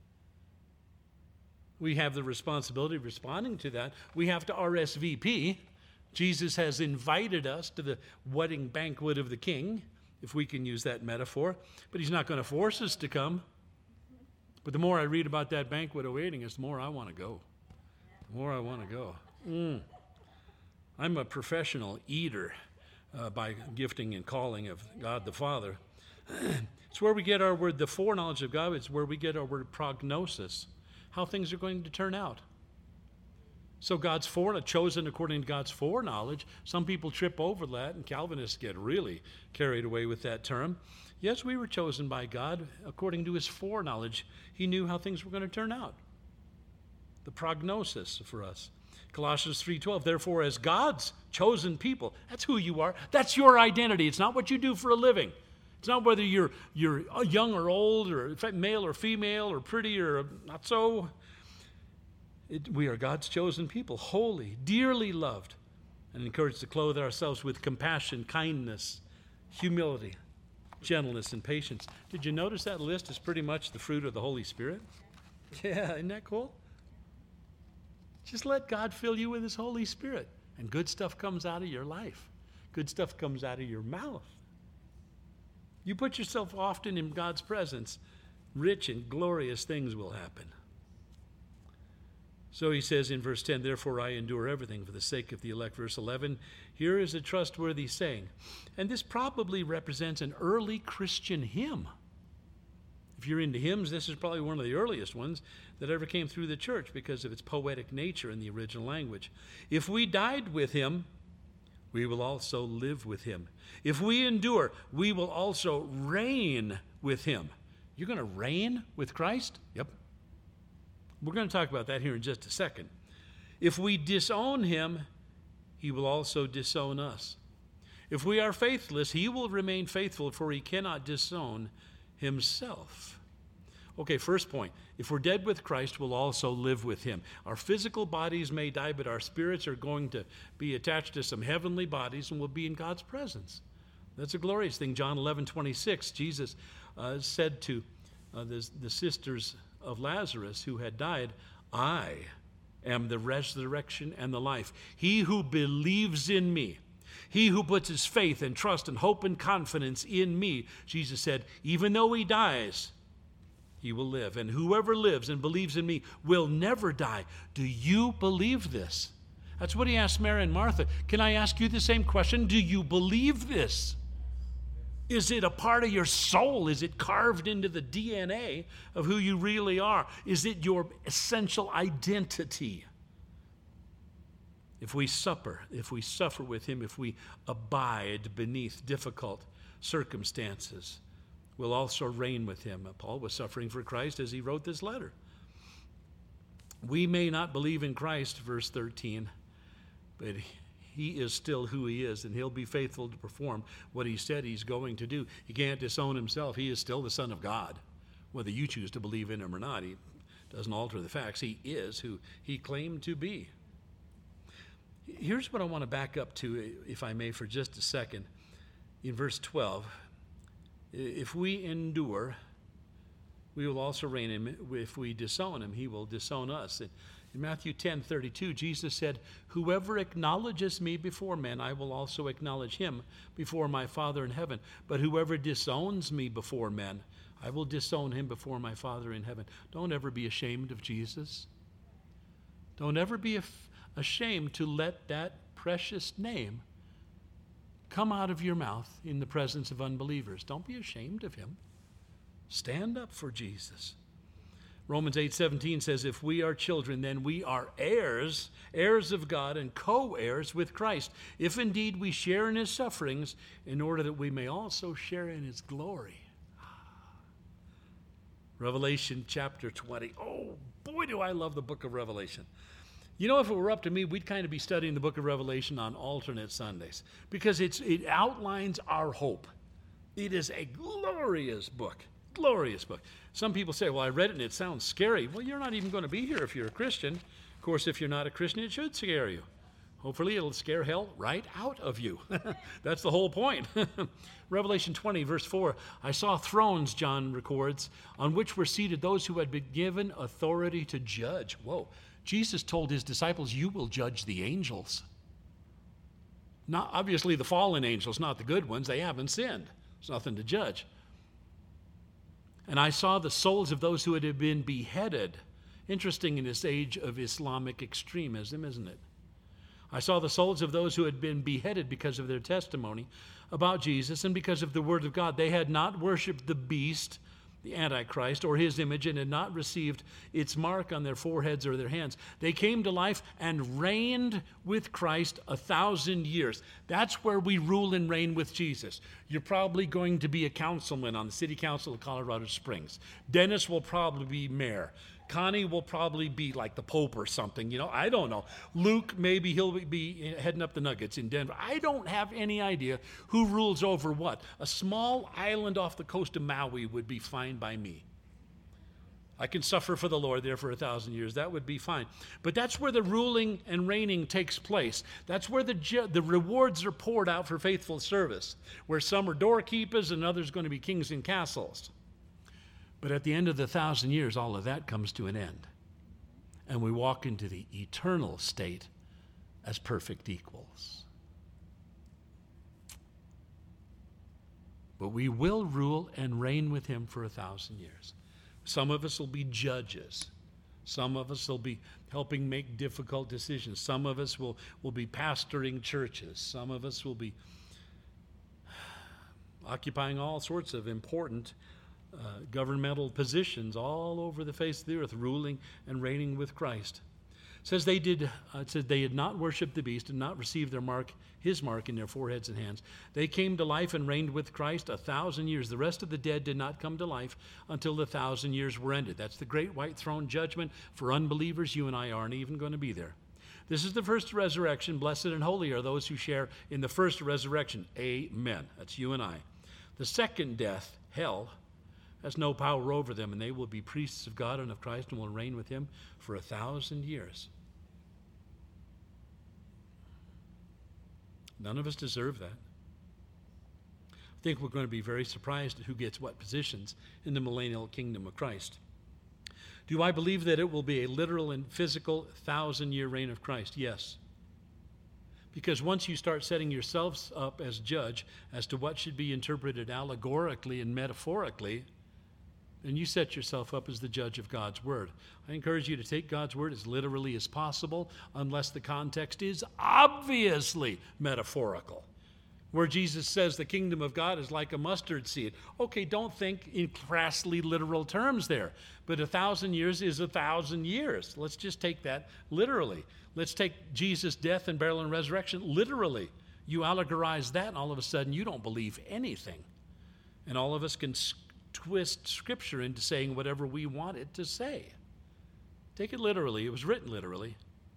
We have the responsibility of responding to that. We have to R S V P. Jesus has invited us to the wedding banquet of the King, if we can use that metaphor, but he's not going to force us to come. But the more I read about that banquet awaiting us, the more I want to go. The more I want to go. Mm. I'm a professional eater uh, by gifting and calling of God the Father. It's where we get our word, the foreknowledge of God. It's where we get our word prognosis, how things are going to turn out. So God's fore, chosen according to God's foreknowledge. Some people trip over that, and Calvinists get really carried away with that term. Yes, we were chosen by God according to his foreknowledge. He knew how things were going to turn out. The prognosis for us. Colossians three twelve, therefore as God's chosen people, that's who you are. That's your identity. It's not what you do for a living. It's not whether you're, you're young or old, or male or female, or pretty or not so. It, we are God's chosen people, holy, dearly loved, and encouraged to clothe ourselves with compassion, kindness, humility, gentleness, and patience. Did you notice that list is pretty much the fruit of the Holy Spirit? Yeah, isn't that cool? Just let God fill you with his Holy Spirit, and good stuff comes out of your life. Good stuff comes out of your mouth. You put yourself often in God's presence, rich and glorious things will happen. So he says in verse ten, therefore I endure everything for the sake of the elect. Verse eleven, here is a trustworthy saying. And this probably represents an early Christian hymn. If you're into hymns, this is probably one of the earliest ones that ever came through the church because of its poetic nature in the original language. If we died with him, we will also live with him. If we endure, we will also reign with him. You're going to reign with Christ? Yep. We're going to talk about that here in just a second. If we disown him, he will also disown us. If we are faithless, he will remain faithful, for he cannot disown himself. Okay, first point. If we're dead with Christ, we'll also live with him. Our physical bodies may die, but our spirits are going to be attached to some heavenly bodies, and we'll be in God's presence. That's a glorious thing. John eleven twenty-six, Jesus uh, said to uh, the, the sisters of Lazarus who had died, I am the resurrection and the life. He who believes in me, he who puts his faith and trust and hope and confidence in me, Jesus said, even though he dies, he will live. And whoever lives and believes in me will never die. Do you believe this? That's what he asked Mary and Martha. Can I ask you the same question? Do you believe this? Is it a part of your soul? Is it carved into the D N A of who you really are? Is it your essential identity? If we suffer, if we suffer with him, if we abide beneath difficult circumstances, we'll also reign with him. Paul was suffering for Christ as he wrote this letter. We may not believe in Christ, verse thirteen, but he is still who he is, and he'll be faithful to perform what he said he's going to do. He can't disown himself. He is still the Son of God. Whether you choose to believe in him or not, he doesn't alter the facts. He is who he claimed to be. Here's what I want to back up to, if I may, for just a second. In verse twelve, if we endure, we will also reign him. If we disown him, he will disown us. In Matthew ten thirty-two, Jesus said, whoever acknowledges me before men, I will also acknowledge him before my Father in heaven. But whoever disowns me before men, I will disown him before my Father in heaven. Don't ever be ashamed of Jesus. Don't ever be ashamed to let that precious name come out of your mouth in the presence of unbelievers. Don't be ashamed of him. Stand up for Jesus. Romans eight seventeen says, if we are children, then we are heirs, heirs of God and co-heirs with Christ, if indeed we share in his sufferings, in order that we may also share in his glory. Revelation chapter twenty. Oh, boy, do I love the book of Revelation. You know, if it were up to me, we'd kind of be studying the book of Revelation on alternate Sundays because it's, it outlines our hope. It is a glorious book, glorious book. Some people say, well, I read it and it sounds scary. Well, you're not even going to be here if you're a Christian. Of course, if you're not a Christian, it should scare you. Hopefully, it'll scare hell right out of you. That's the whole point. Revelation twenty, verse four, I saw thrones, John records, on which were seated those who had been given authority to judge. Whoa. Jesus told his disciples, you will judge the angels. Not obviously the fallen angels, not the good ones. They haven't sinned. There's nothing to judge. And I saw the souls of those who had been beheaded. Interesting in this age of Islamic extremism, isn't it? I saw the souls of those who had been beheaded because of their testimony about Jesus and because of the word of God. They had not worshiped the beast, the Antichrist, or his image, and had not received its mark on their foreheads or their hands. They came to life and reigned with Christ a thousand years. That's where we rule and reign with Jesus. You're probably going to be a councilman on the City Council of Colorado Springs. Dennis will probably be mayor. Connie will probably be like the Pope or something, you know, I don't know. Luke, maybe he'll be heading up the Nuggets in Denver. I don't have any idea who rules over what. A small island off the coast of Maui would be fine by me. I can suffer for the Lord there for a thousand years. That would be fine. But that's where the ruling and reigning takes place. That's where the, ju- the rewards are poured out for faithful service, where some are doorkeepers and others are going to be kings and castles. But at the end of the thousand years, all of that comes to an end. And we walk into the eternal state as perfect equals. But we will rule and reign with him for a thousand years. Some of us will be judges. Some of us will be helping make difficult decisions. Some of us will, will be pastoring churches. Some of us will be occupying all sorts of important Uh, governmental positions all over the face of the earth, ruling and reigning with Christ. It says they did. Uh, it says they had not worshipped the beast and not received their mark, his mark, in their foreheads and hands. They came to life and reigned with Christ a thousand years. The rest of the dead did not come to life until the thousand years were ended. That's the great white throne judgment for unbelievers. You and I aren't even going to be there. This is the first resurrection. Blessed and holy are those who share in the first resurrection. Amen. That's you and I. The second death, hell, has no power over them, and they will be priests of God and of Christ and will reign with him for a thousand years. None of us deserve that. I think we're going to be very surprised at who gets what positions in the millennial kingdom of Christ. Do I believe that it will be a literal and physical thousand-year reign of Christ? Yes. Because once you start setting yourselves up as judge as to what should be interpreted allegorically and metaphorically, and you set yourself up as the judge of God's word. I encourage you to take God's word as literally as possible, unless the context is obviously metaphorical. Where Jesus says the kingdom of God is like a mustard seed. Okay, don't think in crassly literal terms there. But a thousand years is a thousand years. Let's just take that literally. Let's take Jesus' death and burial and resurrection literally. You allegorize that, and all of a sudden you don't believe anything. And all of us can twist Scripture into saying whatever we want it to say. Take it literally. It was written literally.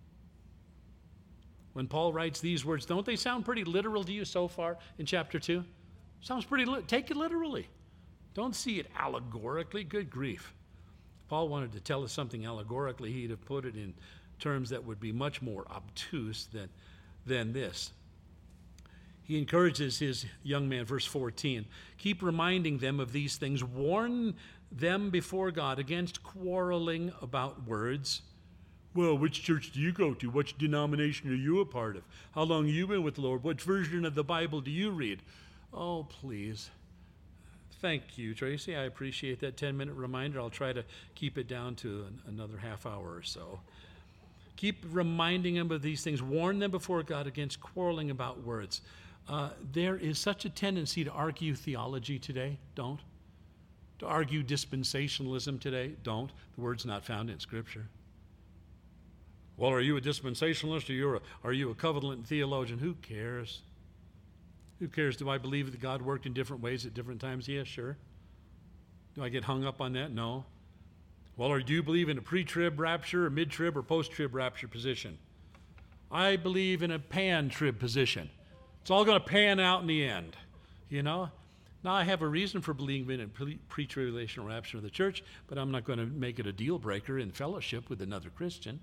When Paul writes these words, don't they sound pretty literal to you so far in chapter two? Sounds pretty li- take it literally. Don't see it allegorically. Good grief. If Paul wanted to tell us something allegorically, he'd have put it in terms that would be much more obtuse than than this. He encourages his young man, verse fourteen, keep reminding them of these things. Warn them before God against quarreling about words. Well, which church do you go to? Which denomination are you a part of? How long have you been with the Lord? Which version of the Bible do you read? Oh, please. Thank you, Tracy. I appreciate that ten-minute reminder. I'll try to keep it down to an, another half hour or so. Keep reminding them of these things. Warn them before God against quarreling about words. Uh, there is such a tendency to argue theology today. Don't. To argue dispensationalism today. Don't. The word's not found in Scripture. Well, are you a dispensationalist or you're a, are you a covenant theologian? Who cares? Who cares? Do I believe that God worked in different ways at different times? Yes, sure. Do I get hung up on that? No. Well, or do you believe in a pre-trib rapture, a mid-trib, or post-trib rapture position? I believe in a pan-trib position. It's all going to pan out in the end, you know? Now, I have a reason for believing in a pre-tribulational rapture of the church, but I'm not going to make it a deal breaker in fellowship with another Christian.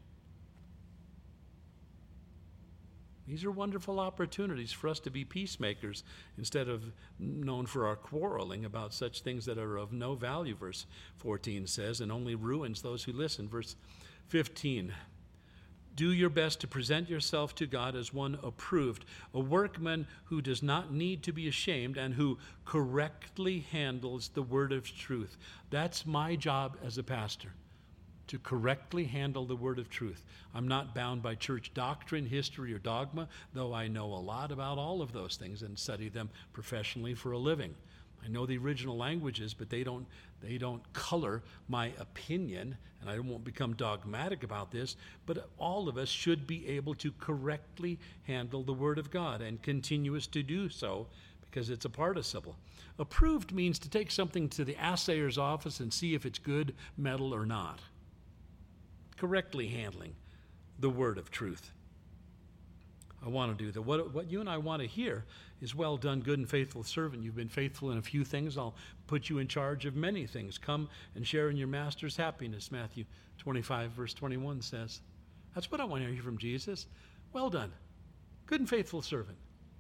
These are wonderful opportunities for us to be peacemakers instead of known for our quarreling about such things that are of no value, verse fourteen says, and only ruins those who listen. Verse fifteen, do your best to present yourself to God as one approved, a workman who does not need to be ashamed and who correctly handles the word of truth. That's my job as a pastor, to correctly handle the word of truth. I'm not bound by church doctrine, history, or dogma, though I know a lot about all of those things and study them professionally for a living. I know the original languages, but they don't they don't color my opinion, and I won't become dogmatic about this, but all of us should be able to correctly handle the Word of God and continuous to do so because it's a participle. Approved means to take something to the assayer's office and see if it's good metal or not. Correctly handling the word of truth. I want to do that. What, what you and I want to hear is, well done, good and faithful servant. You've been faithful in a few things. I'll put you in charge of many things. Come and share in your master's happiness, Matthew twenty-five, verse twenty-one says. That's what I want to hear from Jesus. Well done, good and faithful servant.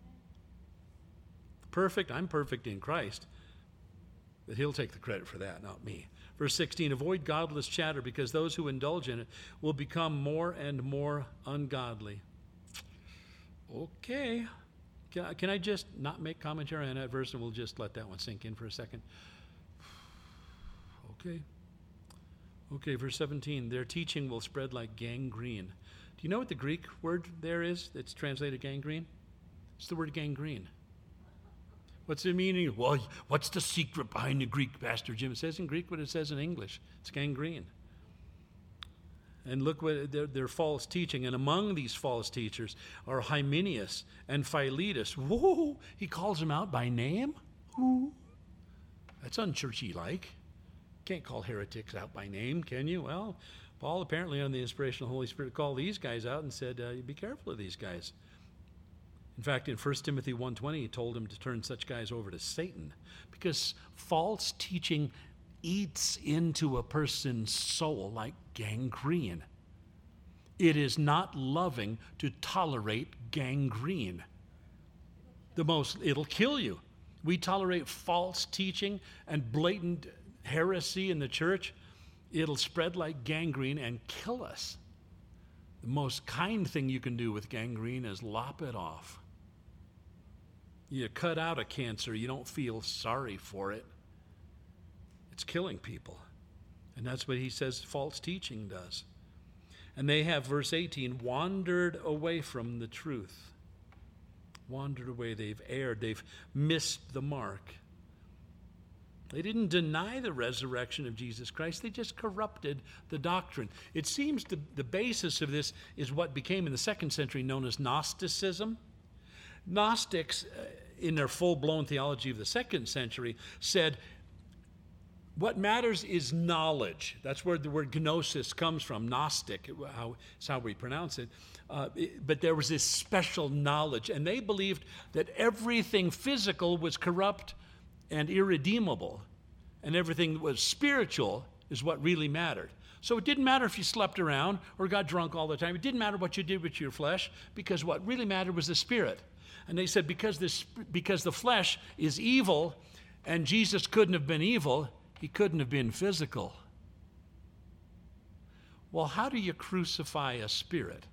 Perfect, I'm perfect in Christ, but he'll take the credit for that, not me. Verse sixteen, avoid godless chatter because those who indulge in it will become more and more ungodly. Okay. Can I, can I just not make commentary on that verse and we'll just let that one sink in for a second? Okay. Okay, verse seventeen, their teaching will spread like gangrene. Do you know what the Greek word there is that's translated gangrene? It's the word gangrene. What's the meaning? Well, what's the secret behind the Greek, Pastor Jim? It says in Greek what it says in English. It's gangrene. And look what their, their false teaching. And among these false teachers are Hymenaeus and Philetus. Whoa, he calls them out by name? Ooh. That's unchurchy-like. Can't call heretics out by name, can you? Well, Paul apparently under the inspiration of the Holy Spirit called these guys out and said, uh, be careful of these guys. In fact, in First Timothy one twenty, he told him to turn such guys over to Satan because false teaching eats into a person's soul like gangrene. It is not loving to tolerate gangrene. The most, it'll kill you. We tolerate false teaching and blatant heresy in the church. It'll spread like gangrene and kill us. The most kind thing you can do with gangrene is lop it off. You cut out a cancer, you don't feel sorry for it. It's killing people. And that's what he says false teaching does. And they have, verse eighteen, wandered away from the truth. Wandered away. They've erred. They've missed the mark. They didn't deny the resurrection of Jesus Christ. They just corrupted the doctrine. It seems the, the basis of this is what became in the second century known as Gnosticism. Gnostics, uh, in their full-blown theology of the second century, said what matters is knowledge. That's where the word gnosis comes from, Gnostic, how, it's how we pronounce it. Uh, it. But there was this special knowledge, and they believed that everything physical was corrupt and irredeemable, and everything that was spiritual is what really mattered. So it didn't matter if you slept around or got drunk all the time. It didn't matter what you did with your flesh, because what really mattered was the Spirit. And they said because this, because the flesh is evil, and Jesus couldn't have been evil, he couldn't have been physical. Well, how do you crucify a spirit?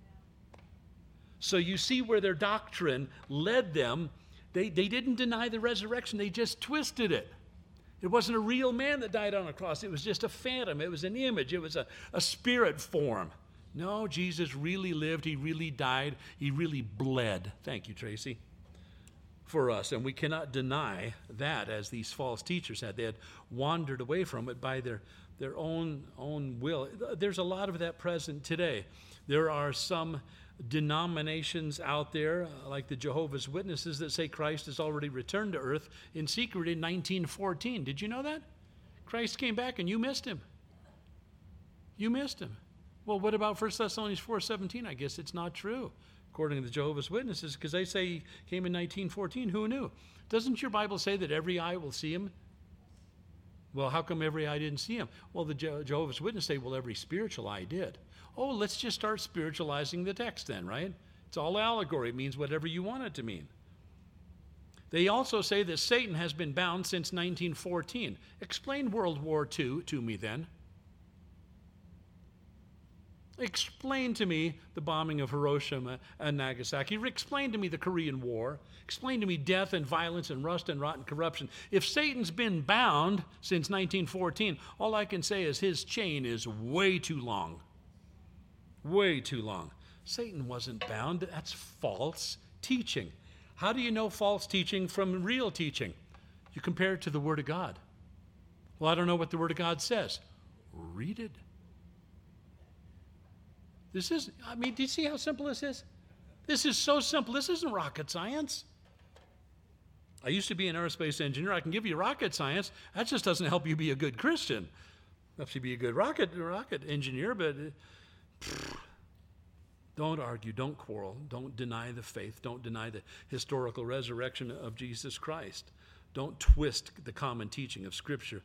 So you see where their doctrine led them. They, they didn't deny the resurrection. They just twisted it. It wasn't a real man that died on a cross. It was just a phantom. It was an image. It was a, a spirit form. No, Jesus really lived. He really died. He really bled. Thank you, Tracy, for us. And we cannot deny that, as these false teachers had. They had wandered away from it by their, their own, own will. There's a lot of that present today. There are some denominations out there, uh, like the Jehovah's Witnesses, that say Christ has already returned to earth in secret in nineteen fourteen. Did you know that? Christ came back and you missed him. You missed him. Well, what about First Thessalonians four seventeen? I guess it's not true, according to the Jehovah's Witnesses, because they say he came in nineteen fourteen. Who knew? Doesn't your Bible say that every eye will see him? Well, how come every eye didn't see him? Well, the Je- Jehovah's Witnesses say, well, every spiritual eye did. Oh, let's just start spiritualizing the text then, right? It's all allegory. It means whatever you want it to mean. They also say that Satan has been bound since nineteen fourteen. Explain World War Two to me then. Explain to me the bombing of Hiroshima and Nagasaki. Explain to me the Korean War. Explain to me death and violence and rust and rot and corruption. If Satan's been bound since nineteen fourteen, all I can say is his chain is way too long. Way too long. Satan wasn't bound. That's false teaching. How do you know false teaching from real teaching? You compare it to the Word of God. Well, I don't know what the Word of God says. Read it. This is, I mean, do you see how simple this is? This is so simple. This isn't rocket science. I used to be an aerospace engineer. I can give you rocket science. That just doesn't help you be a good Christian. Helps you be a good rocket rocket engineer, but pfft, don't argue, don't quarrel, don't deny the faith, don't deny the historical resurrection of Jesus Christ. Don't twist the common teaching of Scripture.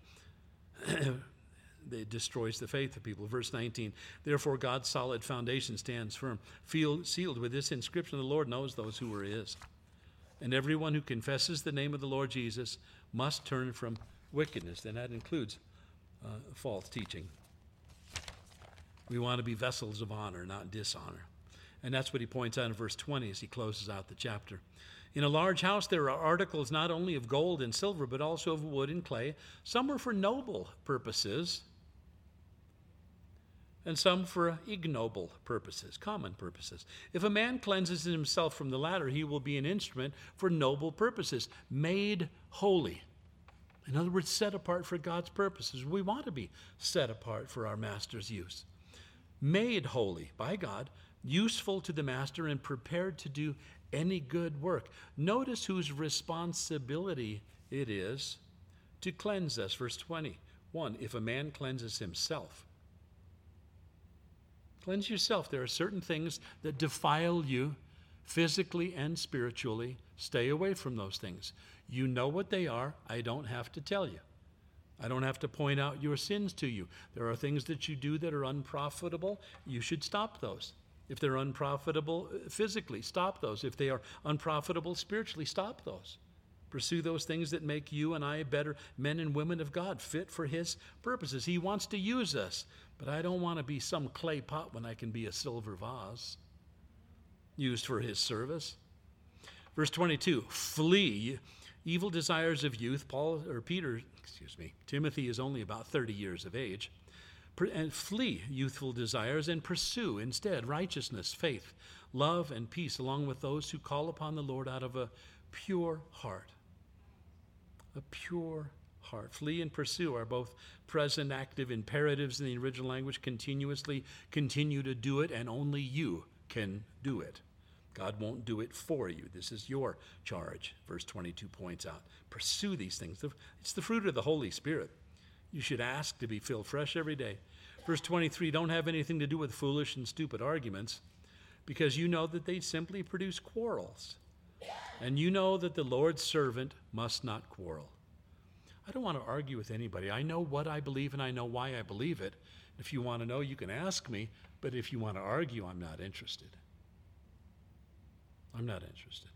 It destroys the faith of people. Verse nineteen, therefore God's solid foundation stands firm, Feel, sealed with this inscription, the Lord knows those who are his. And everyone who confesses the name of the Lord Jesus must turn from wickedness. And that includes uh, false teaching. We want to be vessels of honor, not dishonor. And that's what he points out in verse twenty as he closes out the chapter. In a large house there are articles not only of gold and silver, but also of wood and clay. Some are for noble purposes, and some for ignoble purposes, common purposes. If a man cleanses himself from the latter, he will be an instrument for noble purposes, made holy. In other words, set apart for God's purposes. We want to be set apart for our master's use. Made holy by God, useful to the master, and prepared to do any good work. Notice whose responsibility it is to cleanse us. Verse twenty-one, if a man cleanses himself. Cleanse yourself. There are certain things that defile you physically and spiritually. Stay away from those things. You know what they are. I don't have to tell you. I don't have to point out your sins to you. There are things that you do that are unprofitable. You should stop those. If they're unprofitable physically, stop those. If they are unprofitable spiritually, stop those. Pursue those things that make you and I better men and women of God, fit for his purposes. He wants to use us, but I don't want to be some clay pot when I can be a silver vase used for his service. Verse twenty-two, flee evil desires of youth. Paul, or Peter, excuse me, Timothy is only about thirty years of age. And flee youthful desires and pursue instead righteousness, faith, love, and peace, along with those who call upon the Lord out of a pure heart. A pure heart. Flee and pursue are both present active imperatives in the original language. Continuously continue to do it, and only you can do it. God won't do it for you. This is your charge, verse twenty-two points out. Pursue these things. It's the fruit of the Holy Spirit. You should ask to be filled fresh every day. Verse twenty-three, don't have anything to do with foolish and stupid arguments, because you know that they simply produce quarrels. And you know that the Lord's servant must not quarrel. I don't want to argue with anybody. I know what I believe and I know why I believe it. If you want to know, you can ask me, but if you want to argue, I'm not interested. I'm not interested.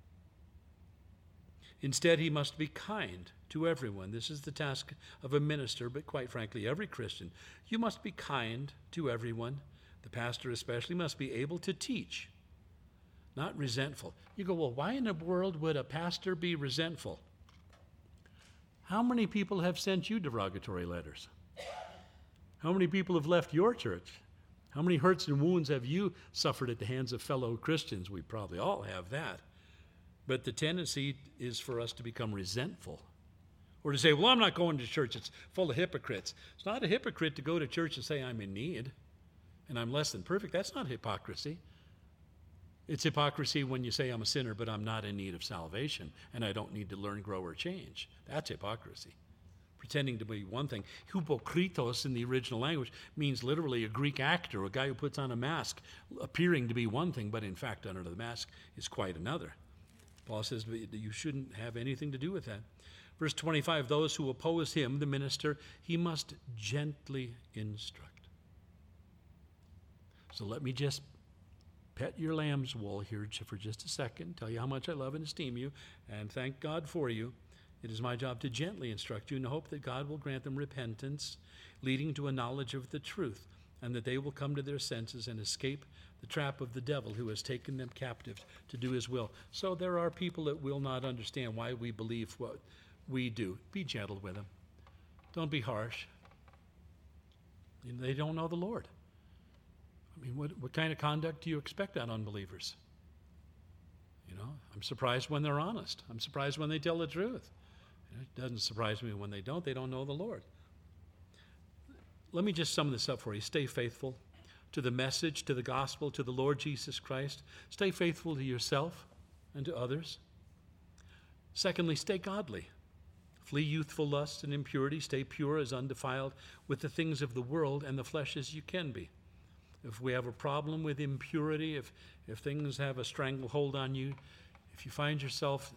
Instead, he must be kind to everyone. This is the task of a minister, but quite frankly, every Christian. You must be kind to everyone. The pastor especially must be able to teach, not resentful. You go, well, why in the world would a pastor be resentful? How many people have sent you derogatory letters? How many people have left your church? How many hurts and wounds have you suffered at the hands of fellow Christians? We probably all have that. But the tendency is for us to become resentful, or to say, well, I'm not going to church. It's full of hypocrites. It's not a hypocrite to go to church and say I'm in need and I'm less than perfect. That's not hypocrisy. It's hypocrisy when you say I'm a sinner, but I'm not in need of salvation and I don't need to learn, grow, or change. That's hypocrisy. Pretending to be one thing. Hypokritos in the original language means literally a Greek actor, a guy who puts on a mask, appearing to be one thing, but in fact under the mask is quite another. Paul says that you shouldn't have anything to do with that. Verse twenty-five, those who oppose him, the minister, he must gently instruct. So let me just pet your lamb's wool here for just a second, tell you how much I love and esteem you, and thank God for you. It is my job to gently instruct you in the hope that God will grant them repentance, leading to a knowledge of the truth, and that they will come to their senses and escape the trap of the devil who has taken them captive to do his will. So there are people that will not understand why we believe what we do. Be gentle with them. Don't be harsh. They don't know the Lord. I mean, what, what kind of conduct do you expect on unbelievers? You know, I'm surprised when they're honest. I'm surprised when they tell the truth. It doesn't surprise me when they don't. They don't know the Lord. Let me just sum this up for you. Stay faithful to the message, to the gospel, to the Lord Jesus Christ. Stay faithful to yourself and to others. Secondly, stay godly. Flee youthful lust and impurity. Stay pure as undefiled with the things of the world and the flesh as you can be. If we have a problem with impurity, if, if things have a stranglehold on you, if you find yourself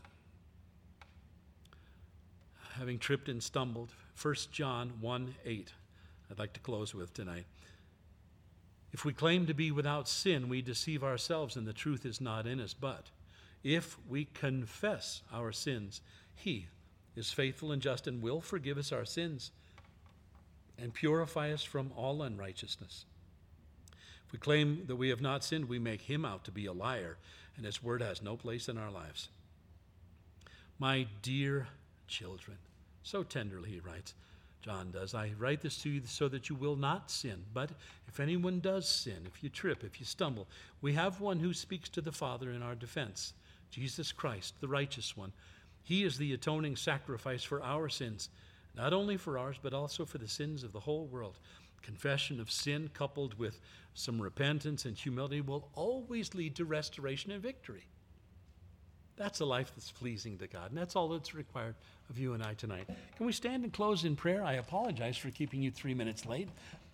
having tripped and stumbled, First John one eight, I'd like to close with tonight. If we claim to be without sin, we deceive ourselves and the truth is not in us. But if we confess our sins, he is faithful and just and will forgive us our sins and purify us from all unrighteousness. If we claim that we have not sinned, we make him out to be a liar, and his word has no place in our lives. My dear children, so tenderly he writes, John does, I write this to you so that you will not sin. But if anyone does sin, if you trip, if you stumble, we have one who speaks to the Father in our defense, Jesus Christ, the righteous one. He is the atoning sacrifice for our sins, not only for ours, but also for the sins of the whole world. Confession of sin coupled with some repentance and humility will always lead to restoration and victory. That's a life that's pleasing to God, and that's all that's required of you and I tonight. Can we stand and close in prayer? I apologize for keeping you three minutes late.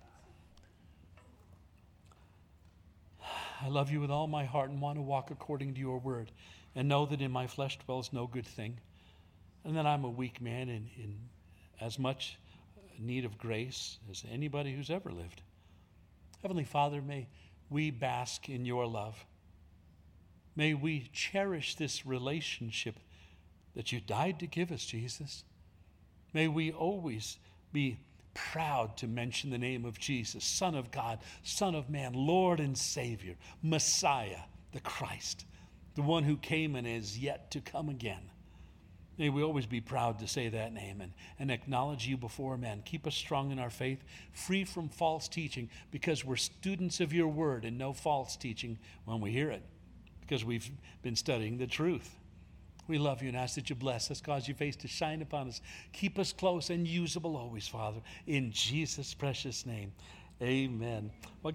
I love you with all my heart and want to walk according to your word, and know that in my flesh dwells no good thing, and that I'm a weak man in, in as much need of grace as anybody who's ever lived. Heavenly Father, may we bask in your love. May we cherish this relationship that you died to give us, Jesus. May we always be proud to mention the name of Jesus, Son of God, Son of Man, Lord and Savior, Messiah, the Christ, the one who came and is yet to come again. May we always be proud to say that name and, and acknowledge you before men. Keep us strong in our faith, free from false teaching, because we're students of your word and no false teaching when we hear it, because we've been studying the truth. We love you and ask that you bless us, cause your face to shine upon us. Keep us close and usable always, Father. In Jesus' precious name, amen. Well,